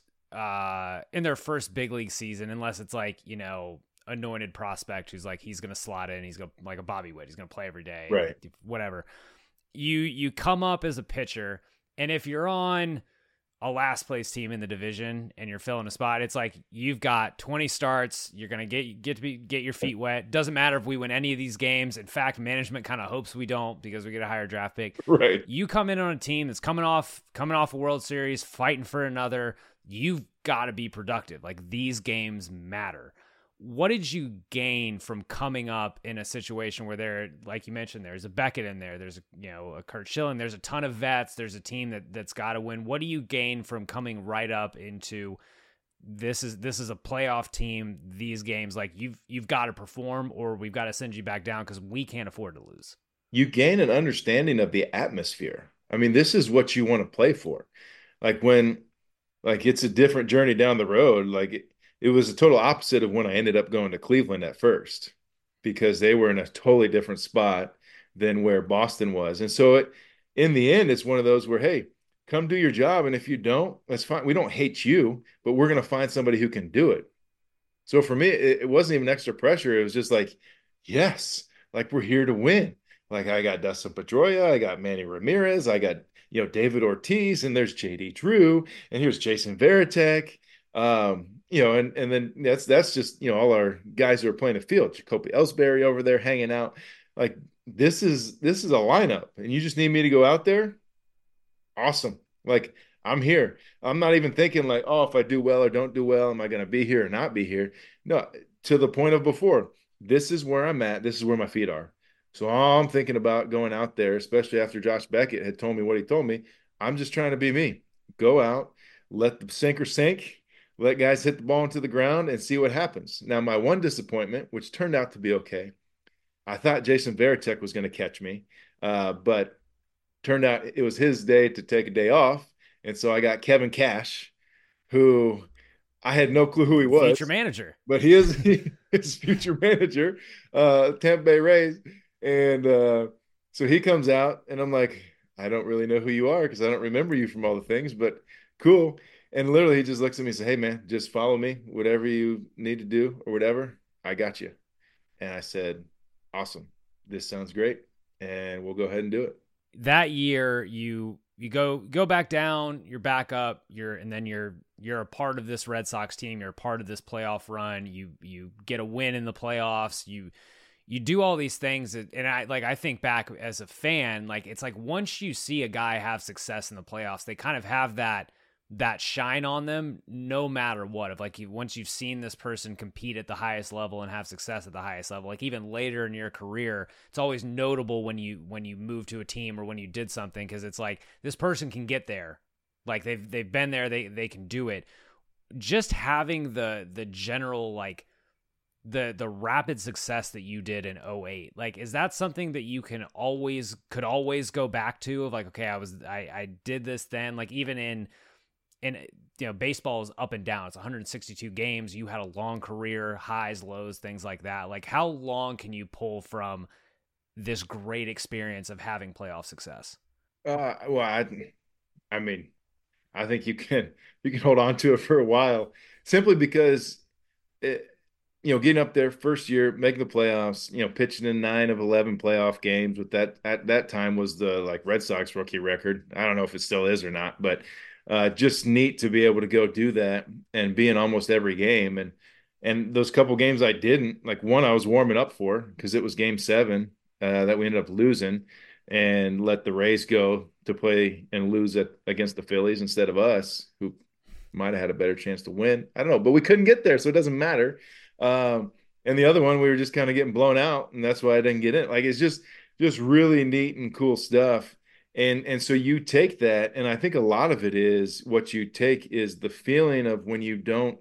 big league season, unless it's like, anointed prospect who's like, he's gonna slot in, he's gonna, like a Bobby Witt, he's gonna play every day, right? Whatever. You come up as a pitcher, and if you're on a last place team in the division and you're filling a spot, it's like you've got 20 starts. You're gonna get your feet wet. Doesn't matter if we win any of these games. In fact, management kind of hopes we don't because we get a higher draft pick. Right. You come in on a team that's coming off a World Series, fighting for another. You've got to be productive. Like, these games matter. What did you gain from coming up in a situation where like you mentioned, there's a Beckett in there, there's a Curt Schilling, there's a ton of vets, there's a team that's got to win. What do you gain from coming right up into this is a playoff team? These games, like, you've got to perform, or we've got to send you back down because we can't afford to lose. You gain an understanding of the atmosphere. I mean, this is what you want to play for. Like it's a different journey down the road. Like it was a total opposite of when I ended up going to Cleveland at first, because they were in a totally different spot than where Boston was. And so in the end, it's one of those where, hey, come do your job. And if you don't, that's fine. We don't hate you, but we're going to find somebody who can do it. So for me, it wasn't even extra pressure. It was just like, yes, like, we're here to win. Like, I got Dustin Pedroia, I got Manny Ramirez, I got, David Ortiz, and there's JD Drew, and here's Jason Varitek. And then that's just, all our guys who are playing the field. Jacoby Ellsbury over there hanging out. Like, this is a lineup, and you just need me to go out there. Awesome. Like, I'm here. I'm not even thinking like, oh, if I do well or don't do well, am I going to be here or not be here? No, to the point of before, this is where I'm at. This is where my feet are. So all I'm thinking about going out there, especially after Josh Beckett had told me what he told me, I'm just trying to be me. Go out, let the sinker sink, let guys hit the ball into the ground and see what happens. Now, my one disappointment, which turned out to be okay, I thought Jason Varitek was going to catch me, but turned out it was his day to take a day off. And so I got Kevin Cash, who I had no clue who he was. Future manager. But he is his future manager, Tampa Bay Rays. And so he comes out, and I'm like, I don't really know who you are because I don't remember you from all the things, but cool. And literally he just looks at me and says, hey, man, just follow me. Whatever you need to do or whatever, I got you. And I said, awesome. This sounds great. And we'll go ahead and do it. That year, you go back down, you're back up, you're a part of this Red Sox team, you're a part of this playoff run, you get a win in the playoffs, you do all these things, and I think back as a fan, like, it's like once you see a guy have success in the playoffs, they kind of have that shine on them no matter what. Of like, once you've seen this person compete at the highest level and have success at the highest level, like even later in your career, it's always notable when you move to a team or when you did something, because it's like, this person can get there, like they've been there, they can do it. Just having the general, like, the rapid success that you did in 2008, like, is that something that you could always go back to, of like, okay, I did this then, like, even in baseball is up and down. It's 162 games. You had a long career, highs, lows, things like that. Like, how long can you pull from this great experience of having playoff success? Well, I mean, I think you can hold on to it for a while, simply because getting up there first year, making the playoffs, pitching in 9 of 11 playoff games with that, at that time was the, like, Red Sox rookie record. I don't know if it still is or not, but just neat to be able to go do that and be in almost every game. And those couple games I didn't, like one I was warming up for because it was game 7 that we ended up losing and let the Rays go to play and lose against the Phillies instead of us, who might have had a better chance to win. I don't know, but we couldn't get there, so it doesn't matter. And the other one, we were just kind of getting blown out, and that's why I didn't get in. Like, it's just really neat and cool stuff. And so you take that, and I think a lot of it is what you take is the feeling of when you don't,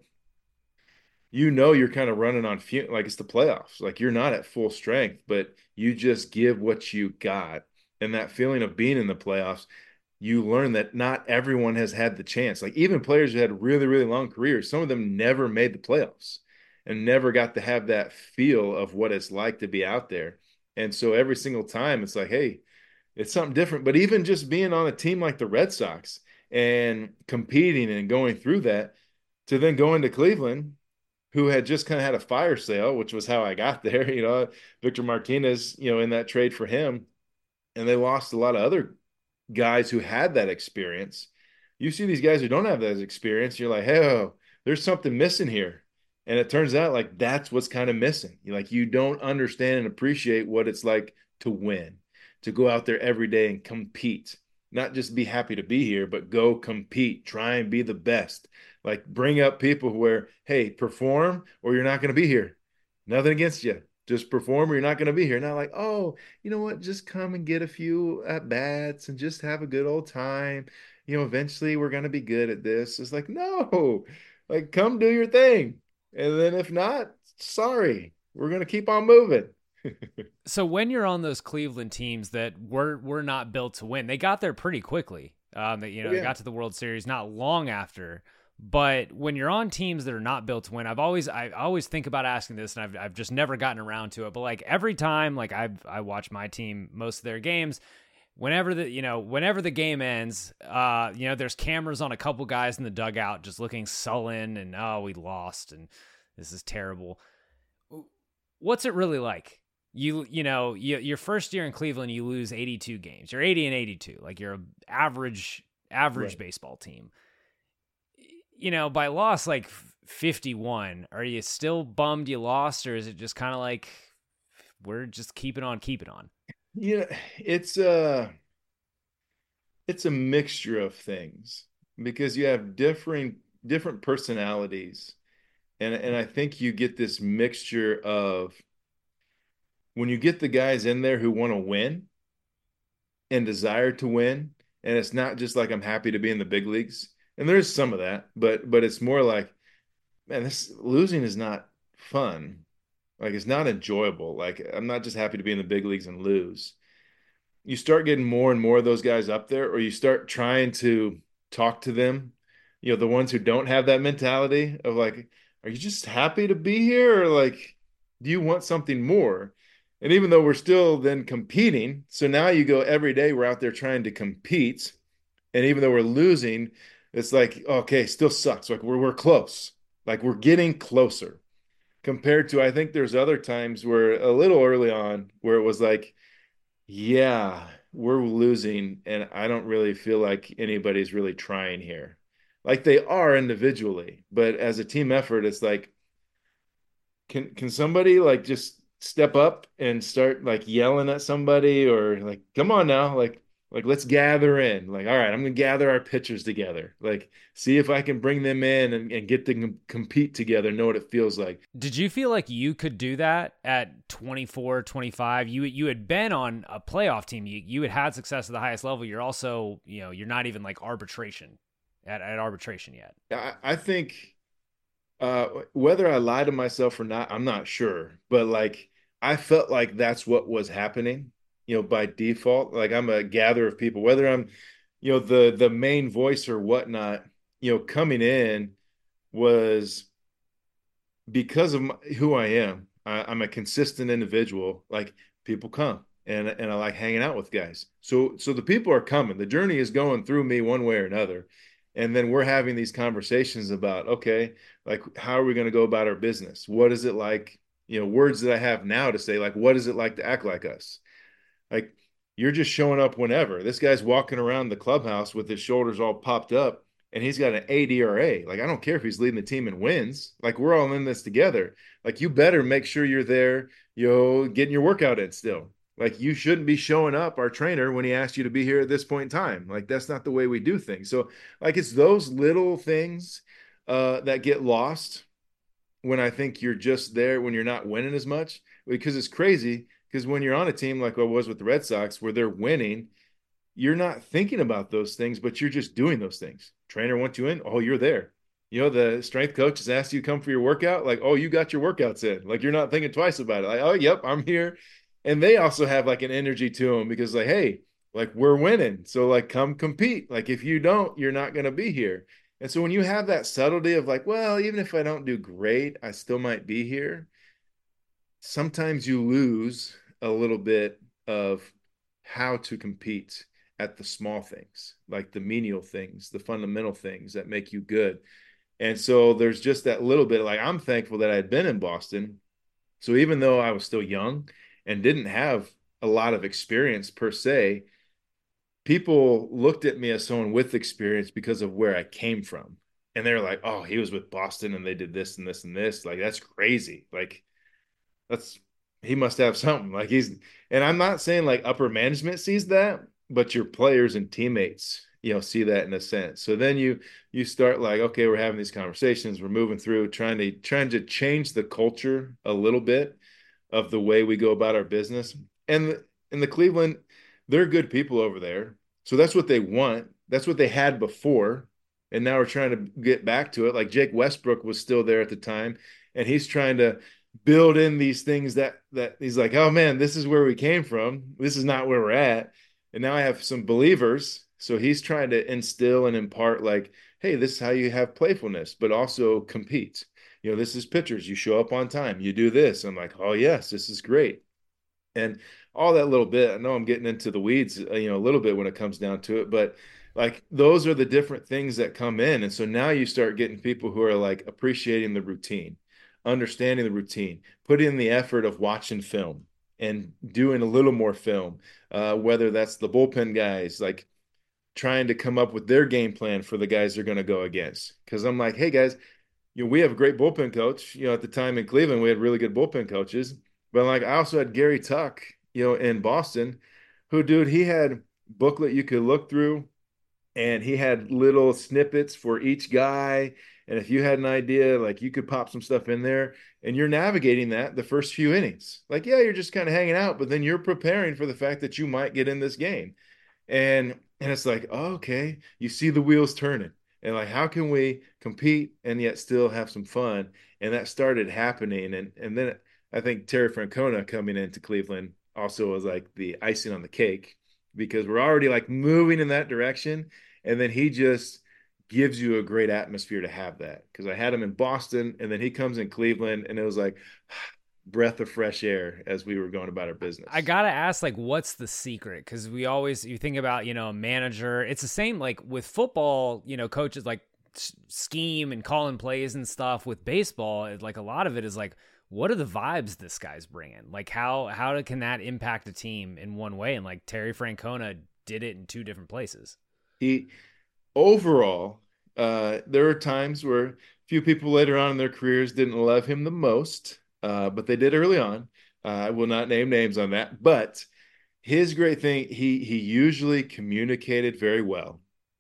you're kind of running on like it's the playoffs. Like you're not at full strength, but you just give what you got. And that feeling of being in the playoffs, you learn that not everyone has had the chance. Like even players who had really, really long careers, some of them never made the playoffs and never got to have that feel of what it's like to be out there. And so every single time it's like, hey, it's something different. But even just being on a team like the Red Sox and competing and going through that to then going to Cleveland, who had just kind of had a fire sale, which was how I got there, Victor Martinez, in that trade for him. And they lost a lot of other guys who had that experience. You see these guys who don't have that experience, you're like, hey, oh, there's something missing here. And it turns out like that's what's kind of missing. You don't understand and appreciate what it's like to win, to go out there every day and compete, not just be happy to be here, but go compete, try and be the best. Like bring up people where, hey, perform or you're not going to be here. Nothing against you. Just perform or you're not going to be here. Not like, oh, you know what? Just come and get a few at bats and just have a good old time. Eventually we're going to be good at this. It's like, no, like come do your thing. And then if not, sorry, we're going to keep on moving. So when you're on those Cleveland teams that were not built to win, they got there pretty quickly. They got to the World Series not long after. But when you're on teams that are not built to win, I always think about asking this, and I've just never gotten around to it. But like every time, like I watch my team most of their games. Whenever the game ends, there's cameras on a couple guys in the dugout just looking sullen and we lost and this is terrible. What's it really like? Your first year in Cleveland, you lose 82 games. You're 80-82. Like you're an average right. Baseball team. By loss like 51, are you still bummed you lost, or is it just kind of like we're just keeping on? Yeah, it's a mixture of things because you have different personalities, and I think you get this mixture of when you get the guys in there who want to win and desire to win, and it's not just like I'm happy to be in the big leagues. And there's some of that, but it's more like, man, this losing is not fun. Like it's not enjoyable. Like I'm not just happy to be in the big leagues and lose. You start getting more and more of those guys up there, or you start trying to talk to them, the ones who don't have that mentality of like, are you just happy to be here? Or like, do you want something more? And even though we're still then competing, so now you go every day, we're out there trying to compete. And even though we're losing, it's like, okay, still sucks. Like we're close. Like we're getting closer compared to, I think there's other times where a little early on where it was like, yeah, we're losing. And I don't really feel like anybody's really trying here. Like they are individually, but as a team effort, it's like, can somebody like just step up and start like yelling at somebody or like, come on now, like let's gather in. Like, all right, I'm gonna gather our pitchers together. Like, see if I can bring them in and get them compete together, know what it feels like. Did you feel like you could do that at 24, 25? You had been on a playoff team. You had success at the highest level. You're also, you're not even like arbitration at arbitration yet. I think whether I lied to myself or not, I'm not sure. But like I felt like that's what was happening. By default, like I'm a gatherer of people, whether I'm, the main voice or whatnot, coming in was because of who I am. I'm a consistent individual. Like people come and I like hanging out with guys. So the people are coming. The journey is going through me one way or another. And then we're having these conversations about, okay, like how are we going to go about our business? What is it like, words that I have now to say, like, what is it like to act like us? Like you're just showing up whenever. This guy's walking around the clubhouse with his shoulders all popped up, and he's got an ADRA. Like, I don't care if he's leading the team in wins. Like, we're all in this together. Like, you better make sure you're there, getting your workout in still. Like, you shouldn't be showing up, our trainer, when he asked you to be here at this point in time. Like, that's not the way we do things. So, like, it's those little things that get lost when I think you're just there when you're not winning as much, because it's crazy. Because when you're on a team like I was with the Red Sox, where they're winning, you're not thinking about those things, but you're just doing those things. Trainer wants you in, oh, you're there. The strength coach has asked you to come for your workout, like, oh, you got your workouts in. Like, you're not thinking twice about it. Like, oh, yep, I'm here. And they also have like an energy to them because, like, hey, like, we're winning. So, like, come compete. Like, if you don't, you're not going to be here. And so when you have that subtlety of like, well, even if I don't do great, I still might be here, sometimes you lose a little bit of how to compete at the small things, like the menial things, the fundamental things that make you good. And so there's just that little bit, like, I'm thankful that I had been in Boston. So even though I was still young and didn't have a lot of experience per se, people looked at me as someone with experience because of where I came from. And they're like, oh, he was with Boston and they did this and this and this. Like, that's crazy. Like, that's he must have something. Like, and I'm not saying like upper management sees that, but your players and teammates, see that in a sense. So then you start like, okay, we're having these conversations, we're moving through, trying to change the culture a little bit of the way we go about our business. And in the Cleveland, they're good people over there. So that's what they want. That's what they had before. And now we're trying to get back to it. Like, Jake Westbrook was still there at the time, and he's trying to build in these things that he's like, oh man, this is where we came from. This is not where we're at. And now I have some believers. So he's trying to instill and impart like, hey, this is how you have playfulness, but also compete. This is pitchers. You show up on time. You do this. I'm like, oh yes, this is great. And all that little bit, I know I'm getting into the weeds, a little bit when it comes down to it, but like, those are the different things that come in. And so now you start getting people who are like appreciating the routine, understanding the routine, put in the effort of watching film and doing a little more film, whether that's the bullpen guys, like trying to come up with their game plan for the guys they're going to go against. Because I'm like, hey guys, we have a great bullpen coach. At the time in Cleveland, we had really good bullpen coaches. But like, I also had Gary Tuck, in Boston, who, dude, he had booklet you could look through, and he had little snippets for each guy. And if you had an idea, like, you could pop some stuff in there, and you're navigating that the first few innings. Like, yeah, you're just kind of hanging out, but then you're preparing for the fact that you might get in this game. And it's like, oh, okay, you see the wheels turning. And like, how can we compete and yet still have some fun? And that started happening. And then I think Terry Francona coming into Cleveland also was like the icing on the cake, because we're already like moving in that direction. And then he just gives you a great atmosphere to have that. Because I had him in Boston, and then he comes in Cleveland, and it was like breath of fresh air as we were going about our business. I gotta ask, like, what's the secret? Because you think about, a manager. It's the same like with football, coaches like scheme and calling plays and stuff. With baseball, like, a lot of it is like, what are the vibes this guy's bringing? Like, how can that impact a team in one way? And like, Terry Francona did it in two different places. He overall, there are times where a few people later on in their careers didn't love him the most, but they did early on. I will not name names on that, but his great thing, he usually communicated very well.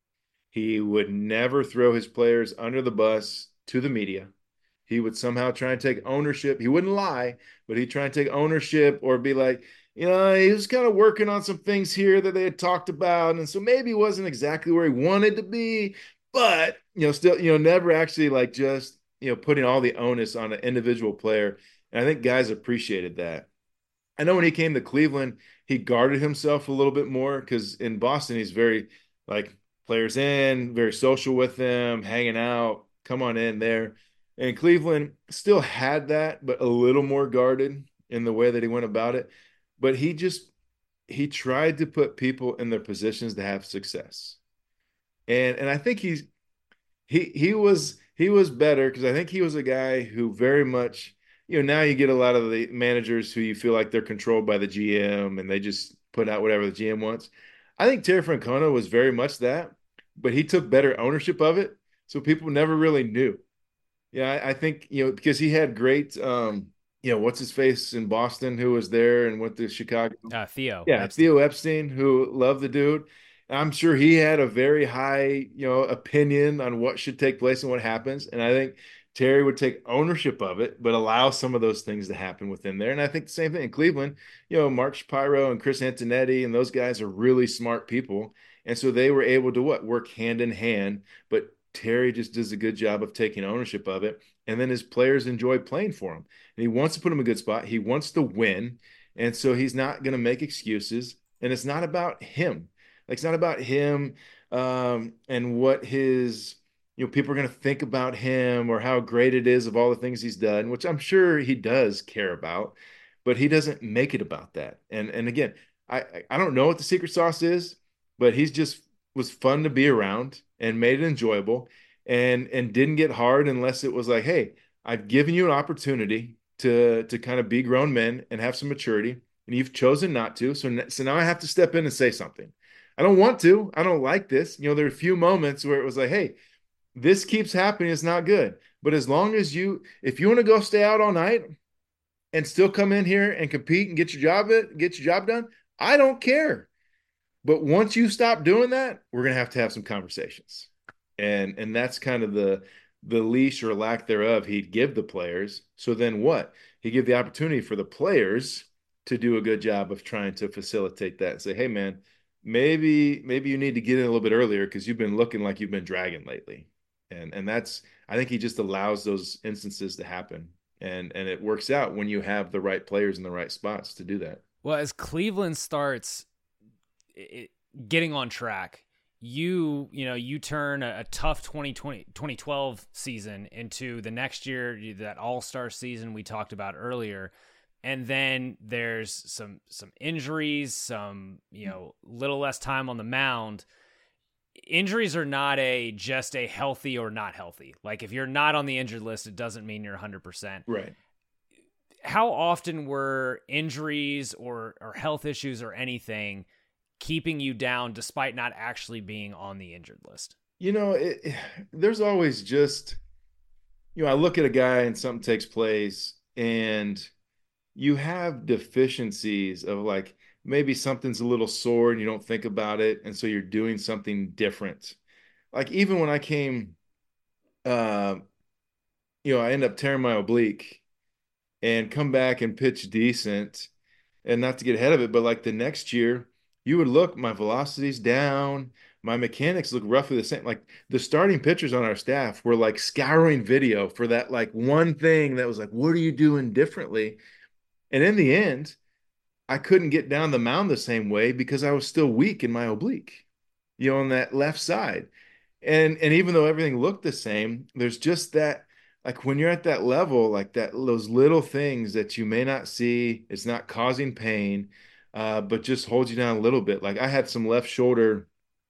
He would never throw his players under the bus to the media. He would somehow try and take ownership. He wouldn't lie, but he'd try and take ownership, or be like, he was kind of working on some things here that they had talked about. And so maybe he wasn't exactly where he wanted to be, but, still, never actually like just, putting all the onus on an individual player. And I think guys appreciated that. I know when he came to Cleveland, he guarded himself a little bit more, because in Boston, he's very like, players in, very social with them, hanging out, come on in there. And Cleveland still had that, but a little more guarded in the way that he went about it. But he tried to put people in their positions to have success. And I think he was better, because I think he was a guy who very much, now you get a lot of the managers who you feel like they're controlled by the GM and they just put out whatever the GM wants. I think Terry Francona was very much that, but he took better ownership of it. So people never really knew. Yeah, I think, because he had great, what's his face in Boston who was there and went to Chicago. Theo Yeah, Epstein. Theo Epstein, who loved the dude. I'm sure he had a very high, opinion on what should take place and what happens. And I think Terry would take ownership of it, but allow some of those things to happen within there. And I think the same thing in Cleveland, Mark Shapiro and Chris Antonetti and those guys are really smart people. And so they were able to work hand in hand. But Terry just does a good job of taking ownership of it. And then his players enjoy playing for him. And he wants to put him in a good spot. He wants to win. And so he's not going to make excuses. And it's not about him. Like, it's not about him and what his, people are going to think about him or how great it is of all the things he's done, which I'm sure he does care about, but he doesn't make it about that. And again, I don't know what the secret sauce is, but he's just was fun to be around and made it enjoyable and didn't get hard unless it was like, hey, I've given you an opportunity to kind of be grown men and have some maturity, and you've chosen not to. So now I have to step in and say something. I don't want to. I don't like this. There are a few moments where it was like, hey, this keeps happening. It's not good. But as long as if you want to go stay out all night and still come in here and compete and get your job done, I don't care. But once you stop doing that, we're gonna have to have some conversations. And that's kind of the leash or lack thereof he'd give the players. So then what? He'd give the opportunity for the players to do a good job of trying to facilitate that and say, hey man, maybe you need to get in a little bit earlier because you've been looking like you've been dragging lately. And that's, I think he just allows those instances to happen. And it works out when you have the right players in the right spots to do that. Well, as Cleveland starts getting on track, you turn a tough 2012 season into the next year, that all-star season we talked about earlier. And then there's some injuries, some, little less time on the mound. Injuries are not just a healthy or not healthy. Like, if you're not on the injured list, it doesn't mean you're 100%. Right. How often were injuries or health issues or anything keeping you down despite not actually being on the injured list? There's always just, I look at a guy and something takes place and you have deficiencies of like, maybe something's a little sore and you don't think about it. And so you're doing something different. Like even when I came, I end up tearing my oblique and come back and pitch decent, and not to get ahead of it, but like the next year, you would look, my velocity's down, my mechanics look roughly the same. Like the starting pitchers on our staff were like scouring video for that like one thing that was like, what are you doing differently? And in the end, I couldn't get down the mound the same way because I was still weak in my oblique, on that left side. And even though everything looked the same, there's just that, like when you're at that level, like that, those little things that you may not see, it's not causing pain, but just holds you down a little bit. Like I had some left shoulder,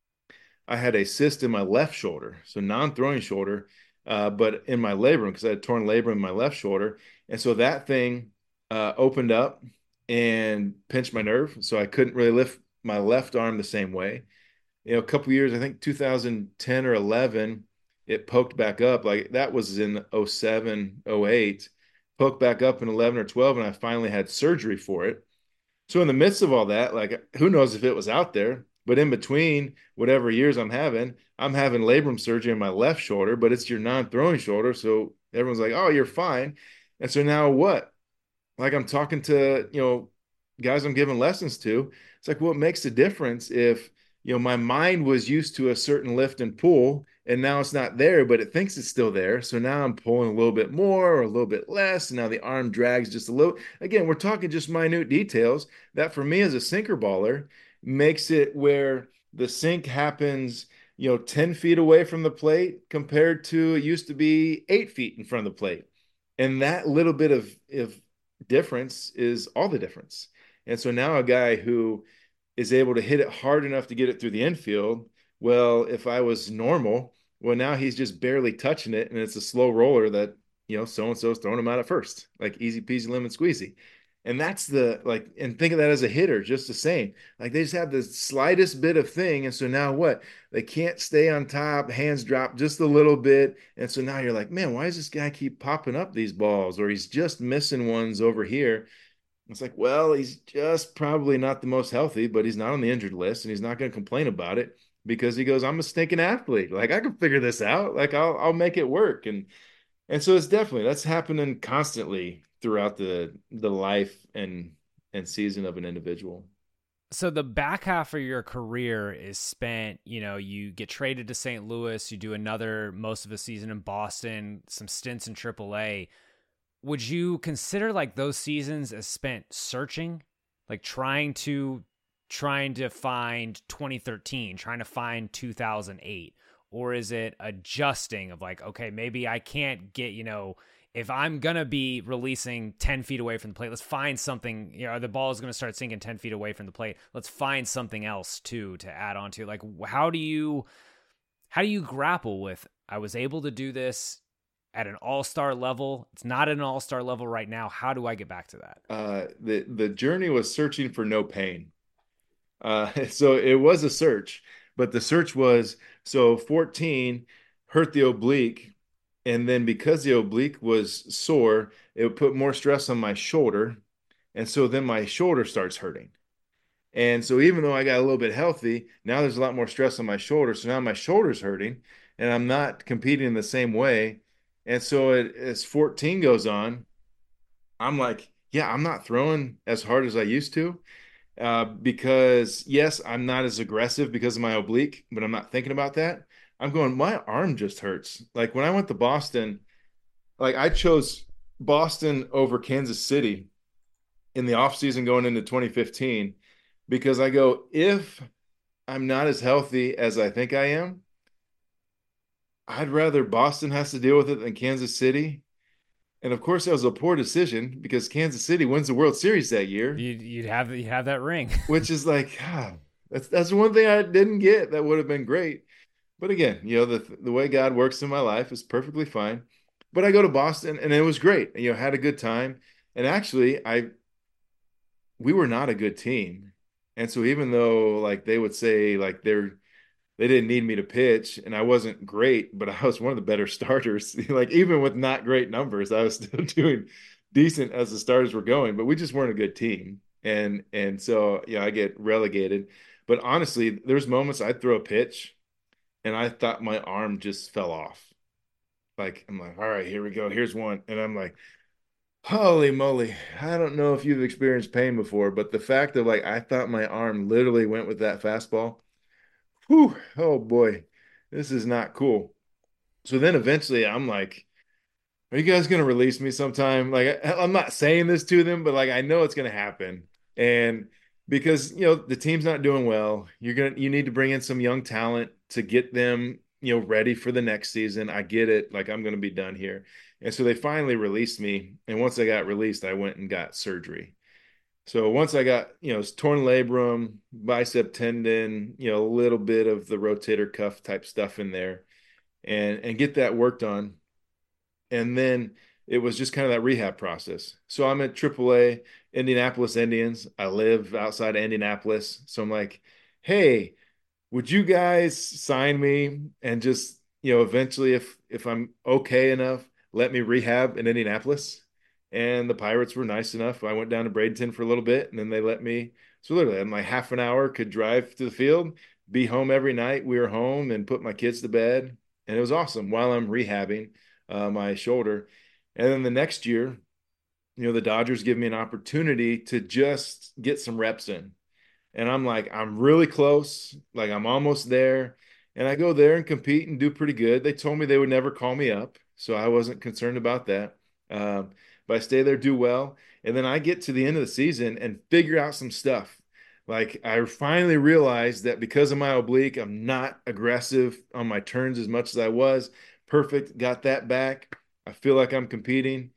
I had a cyst in my left shoulder, so non-throwing shoulder, but in my labrum because I had torn labrum in my left shoulder, and so that thing opened up and pinched my nerve, so I couldn't really lift my left arm the same way. A couple years, I think 2010 or 11, it poked back up. Like that was in 07, 08, poked back up in 11 or 12, and I finally had surgery for it. So in the midst of all that, like who knows if it was out there, but in between whatever years I'm having labrum surgery on my left shoulder, but it's your non-throwing shoulder. So everyone's like, oh, you're fine. And so now what? Like I'm talking to, guys I'm giving lessons to. It's like, what makes the difference if, my mind was used to a certain lift and pull, and now it's not there, but it thinks it's still there. So now I'm pulling a little bit more or a little bit less. And now the arm drags just a little. Again, we're talking just minute details that for me as a sinker baller makes it where the sink happens, 10 feet away from the plate compared to it used to be 8 feet in front of the plate. And that little bit of difference is all the difference. And so now a guy who is able to hit it hard enough to get it through the infield. Well, if I was normal, well, now he's just barely touching it, and it's a slow roller that, so-and-so's throwing him out at first, like easy peasy lemon squeezy. And that's and think of that as a hitter, just the same. Like they just have the slightest bit of thing. And so now what? They can't stay on top, hands drop just a little bit. And so now you're like, man, why does this guy keep popping up these balls? Or he's just missing ones over here. It's like, well, he's just probably not the most healthy, but he's not on the injured list and he's not going to complain about it because he goes, I'm a stinking athlete. Like I can figure this out. Like I'll make it work. And so it's definitely that's happening constantly throughout the life and season of an individual. So the back half of your career is spent, you get traded to St. Louis, you do another most of a season in Boston, some stints in AAA. Would you consider like those seasons as spent searching, like trying to find 2013, trying to find 2008? Or is it adjusting of like, okay, maybe I can't get, if I'm going to be releasing 10 feet away from the plate, let's find something, the ball is going to start sinking 10 feet away from the plate. Let's find something else too, to add on to. Like, how do you grapple with, I was able to do this at an all-star level. It's not at an all-star level right now. How do I get back to that? The journey was searching for no pain. So it was a search, but the search was, so 14 hurt the oblique. And then because the oblique was sore, it would put more stress on my shoulder. And so then my shoulder starts hurting. And so even though I got a little bit healthy, now there's a lot more stress on my shoulder. So now my shoulder's hurting and I'm not competing in the same way. And so as 14 goes on, I'm like, yeah, I'm not throwing as hard as I used to. Because yes, I'm not as aggressive because of my oblique, but I'm not thinking about that. I'm going, my arm just hurts. Like when I went to Boston, like I chose Boston over Kansas City in the offseason going into 2015 because I go, if I'm not as healthy as I think I am, I'd rather Boston has to deal with it than Kansas City. And of course, that was a poor decision because Kansas City wins the World Series that year. You'd have that ring, which is like, that's one thing I didn't get. That would have been great. But again, the way God works in my life is perfectly fine. But I go to Boston and it was great. Had a good time. And actually, we were not a good team. And so even though like they would say like they didn't need me to pitch and I wasn't great, but I was one of the better starters. Like even with not great numbers, I was still doing decent as the starters were going, but we just weren't a good team. And so, I get relegated. But honestly, there's moments I'd throw a pitch and I thought my arm just fell off. Like I'm like, all right, here we go. Here's one. And I'm like, holy moly. I don't know if you've experienced pain before, but the fact of like I thought my arm literally went with that fastball. Whew, oh boy, this is not cool. So then eventually I'm like, are you guys going to release me sometime? Like, I'm not saying this to them, but like, I know it's going to happen. And because, the team's not doing well, you need to bring in some young talent to get them, ready for the next season. I get it. Like, I'm going to be done here. And so they finally released me. And once I got released, I went and got surgery. So once I got, torn labrum, bicep tendon, a little bit of the rotator cuff type stuff in there and get that worked on. And then it was just kind of that rehab process. So I'm at AAA, Indianapolis Indians. I live outside of Indianapolis. So I'm like, hey, would you guys sign me and just, eventually if I'm okay enough, let me rehab in Indianapolis? And the Pirates were nice enough. I went down to Bradenton for a little bit and then they let me. So literally in like half an hour could drive to the field, be home every night. We were home and put my kids to bed. And it was awesome while I'm rehabbing my shoulder. And then the next year, the Dodgers give me an opportunity to just get some reps in. And I'm like, I'm really close. Like I'm almost there. And I go there and compete and do pretty good. They told me they would never call me up. So I wasn't concerned about that. But I stay there, do well. And then I get to the end of the season and figure out some stuff. Like I finally realized that because of my oblique, I'm not aggressive on my turns as much as I was. Perfect. Got that back. I feel like I'm competing.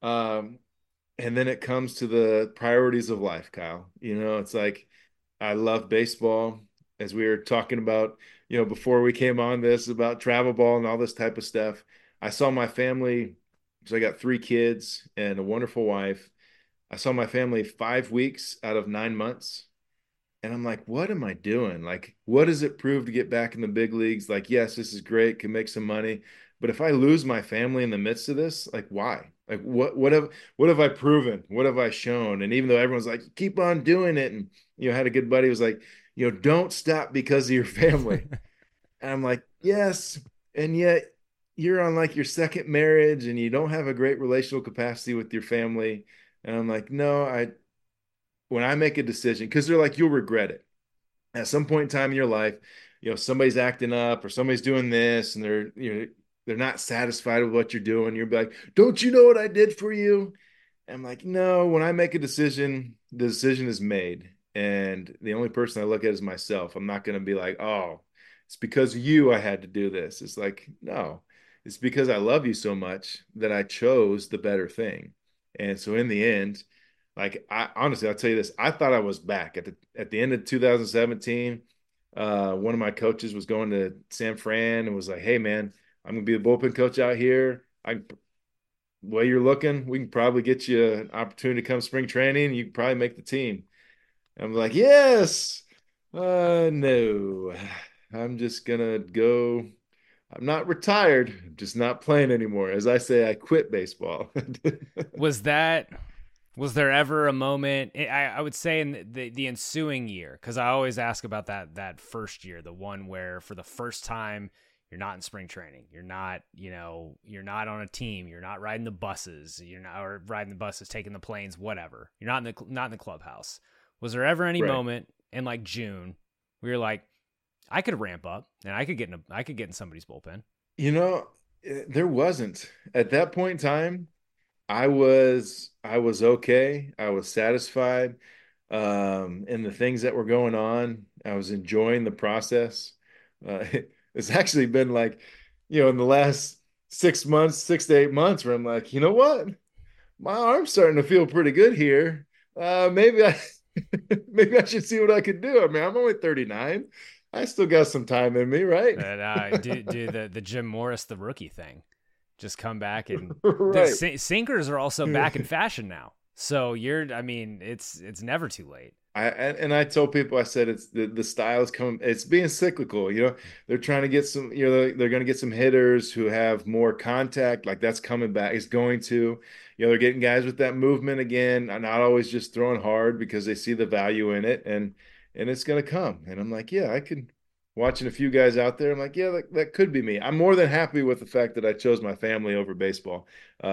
And then it comes to the priorities of life, Kyle. It's like I love baseball, as we were talking about, before we came on this about travel ball and all this type of stuff. I saw my family. So I got 3 kids and a wonderful wife. I saw my family 5 weeks out of 9 months. And I'm like, what am I doing? Like, what does it prove to get back in the big leagues? Like, yes, this is great, can make some money. But if I lose my family in the midst of this, like, why? Like, what have I proven? What have I shown? And even though everyone's like, keep on doing it, and I had a good buddy who was like, don't stop because of your family. And I'm like, yes. And yet you're on like your second marriage and you don't have a great relational capacity with your family. And I'm like, no, when I make a decision, because they're like, you'll regret it. At some point in time in your life, somebody's acting up or somebody's doing this and they're not satisfied with what you're doing. You'll be like, don't you know what I did for you? And I'm like, no, when I make a decision, the decision is made. And the only person I look at is myself. I'm not going to be like, oh, it's because of you I had to do this. It's like, no, it's because I love you so much that I chose the better thing. And so in the end, like I honestly, I'll tell you this, I thought I was back at the end of 2017. One of my coaches was going to San Fran and was like, hey man, I'm gonna be the bullpen coach out here. The way you're looking, we can probably get you an opportunity to come spring training. You can probably make the team. I'm like, yes. No, I'm just gonna go. I'm not retired. I'm just not playing anymore. As I say, I quit baseball. Was there ever a moment, I would say in the ensuing year, because I always ask about that first year, the one where for the first time you're not in spring training, you're not on a team, you're not riding the buses, taking the planes, whatever. You're not in the clubhouse. Was there ever any Right. moment in like June where you're like, I could ramp up and I could get in somebody's bullpen? There wasn't. At that point in time, I was okay. I was satisfied in the things that were going on. I was enjoying the process. It's actually been like, in the last 6 months, 6 to 8 months, where I'm like, you know what? My arm's starting to feel pretty good here. Maybe I maybe I should see what I could do. I mean, I'm only 39. I still got some time in me, right? But do the Jim Morris the rookie thing. Just come back and Right. sinkers are also back in fashion now. So it's never too late. I told people, I said it's the style is coming, it's being cyclical. They're trying to get some, they're going to get some hitters who have more contact, like that's coming back. It's going to, they're getting guys with that movement again, and not always just throwing hard because they see the value in it, and it's going to come. And I'm like, yeah, I could, watching a few guys out there, I'm like, yeah, that could be me. I'm more than happy with the fact that I chose my family over baseball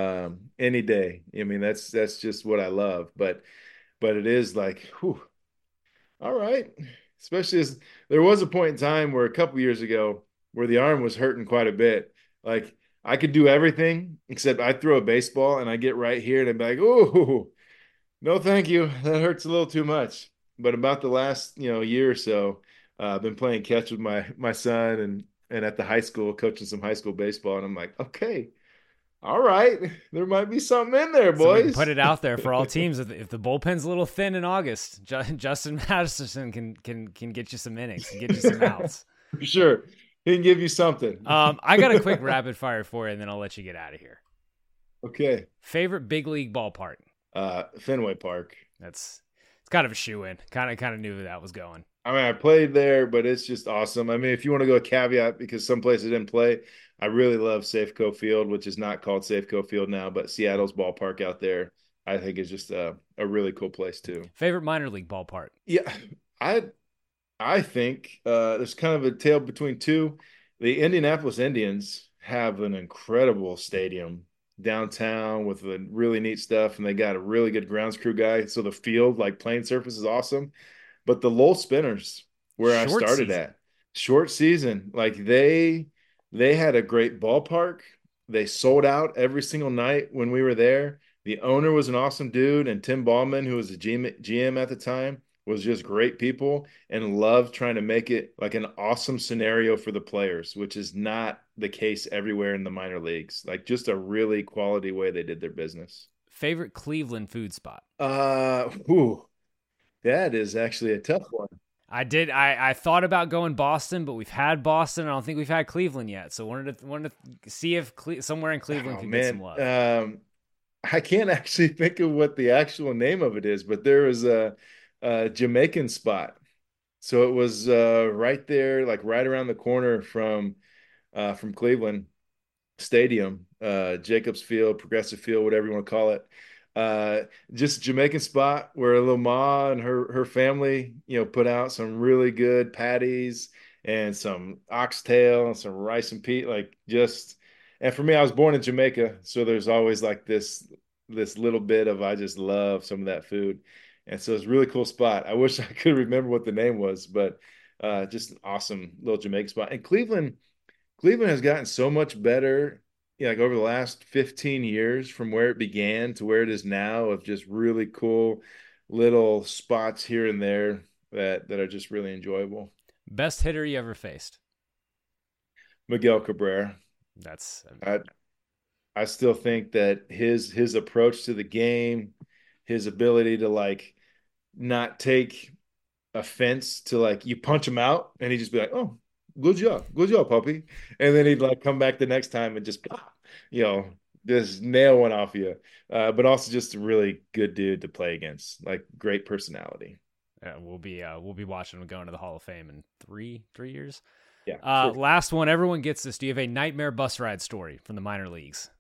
any day. I mean, that's just what I love. But it is like, whew, all right. Especially as there was a point in time where a couple years ago where the arm was hurting quite a bit. Like I could do everything except I throw a baseball and I get right here and I'm like, oh, no, thank you. That hurts a little too much. But about the last, year or so, I've been playing catch with my son and at the high school, coaching some high school baseball. And I'm like, okay, all right, there might be something in there, So we can boys. put it out there for all teams. If the bullpen's a little thin in August, Justin Masterson can get you some innings, can get you some outs. For sure. He can give you something. I got a quick rapid fire for you, and then I'll let you get out of here. Okay. Favorite big league ballpark? Fenway Park. It's kind of a shoe-in. Kind of knew where that was going. I mean, I played there, but it's just awesome. I mean, if you want to go a caveat, because some places didn't play, I really love Safeco Field, which is not called Safeco Field now, but Seattle's ballpark out there, I think is just a really cool place too. Favorite minor league ballpark? Yeah, I think there's kind of a tale between two. The Indianapolis Indians have an incredible stadium downtown with the really neat stuff, and they got a really good grounds crew guy. So the field, like playing surface, is awesome. But the Lowell Spinners, where I Short started season. at, short season, like they had a great ballpark. They sold out every single night when we were there. The owner was an awesome dude, and Tim Ballman, who was the GM at the time, was just great people and loved trying to make it like an awesome scenario for the players, which is not the case everywhere in the minor leagues. Like just a really quality way they did their business. Favorite Cleveland food spot? That is actually a tough one. I thought about going Boston, but we've had Boston. I don't think we've had Cleveland yet. So wanted to see if somewhere in Cleveland could get some love. I can't actually think of what the actual name of it is, but there was a Jamaican spot. So it was right there, like right around the corner from Cleveland Stadium, Jacobs Field, Progressive Field, whatever you want to call it. Uh, just a Jamaican spot where a little ma and her family, put out some really good patties and some oxtail and some rice and peas, like just. And for me, I was born in Jamaica, so there's always like this little bit of I just love some of that food, and so it's a really cool spot. I wish I could remember what the name was, but just an awesome little Jamaican spot. And Cleveland has gotten so much better, like over the last 15 years from where it began to where it is now, of just really cool little spots here and there that are just really enjoyable. Best hitter you ever faced? Miguel Cabrera. That's I still think that his approach to the game, his ability to like not take offense to like you punch him out and he'd just be like, "Oh, good job, puppy," and then he'd like come back the next time and just, you know, just nail one off you. But also just a really good dude to play against, like great personality. we'll be watching him go into the Hall of Fame in three years. Yeah. Sure. Last one. Everyone gets this. Do you have a nightmare bus ride story from the minor leagues?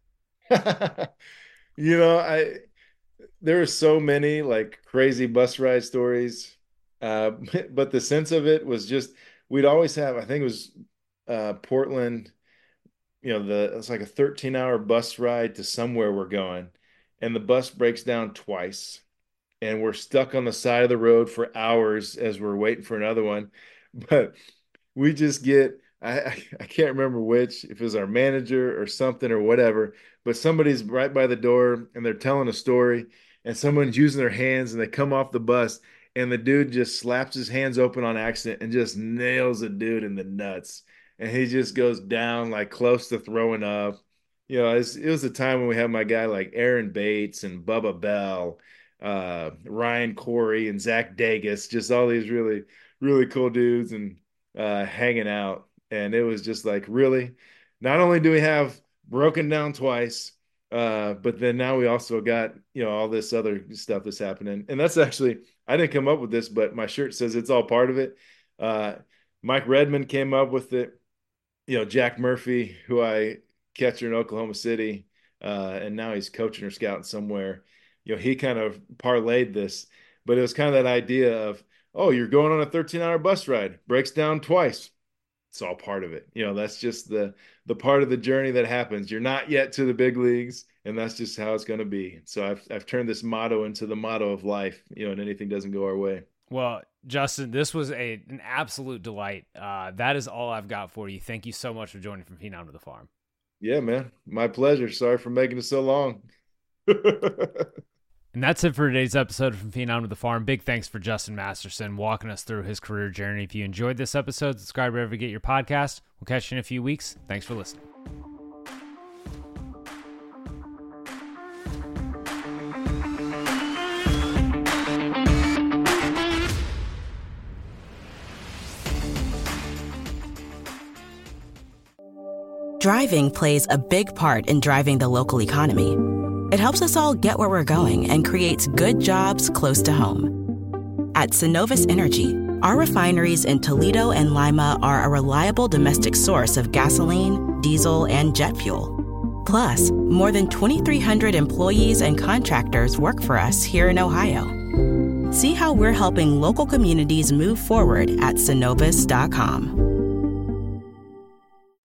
I there are so many like crazy bus ride stories, uh, but the sense of it was just we'd always have. I think it was Portland. It's like a 13-hour bus ride to somewhere we're going, and the bus breaks down twice, and we're stuck on the side of the road for hours as we're waiting for another one. But we just get I can't remember which, if it was our manager or something or whatever, but somebody's right by the door and they're telling a story and someone's using their hands and they come off the bus and the dude just slaps his hands open on accident and just nails a dude in the nuts. And he just goes down like close to throwing up. It was a time when we had my guy like Aaron Bates and Bubba Bell, Ryan Corey and Zach Dagus, just all these really, really cool dudes and hanging out. And it was just like, really, not only do we have broken down twice, but then now we also got, all this other stuff that's happening. And that's actually, I didn't come up with this, but my shirt says it's all part of it. Uh, Mike Redmond came up with it. Jack Murphy, who I catcher in Oklahoma City, and now he's coaching or scouting somewhere. He kind of parlayed this, but it was kind of that idea of, oh, you're going on a 13-hour bus ride, breaks down twice. It's all part of it. That's just the part of the journey that happens. You're not yet to the big leagues, and that's just how it's going to be. So I've turned this motto into the motto of life, and anything doesn't go our way. Well, Justin, this was an absolute delight. That is all I've got for you. Thank you so much for joining From Phenom to the Farm. Yeah, man. My pleasure. Sorry for making it so long. And that's it for today's episode of From Phenom to the Farm. Big thanks for Justin Masterson walking us through his career journey. If you enjoyed this episode, subscribe wherever you get your podcast. We'll catch you in a few weeks. Thanks for listening. Driving plays a big part in driving the local economy. It helps us all get where we're going and creates good jobs close to home. At Synovus Energy, our refineries in Toledo and Lima are a reliable domestic source of gasoline, diesel, and jet fuel. Plus, more than 2,300 employees and contractors work for us here in Ohio. See how we're helping local communities move forward at Synovus.com.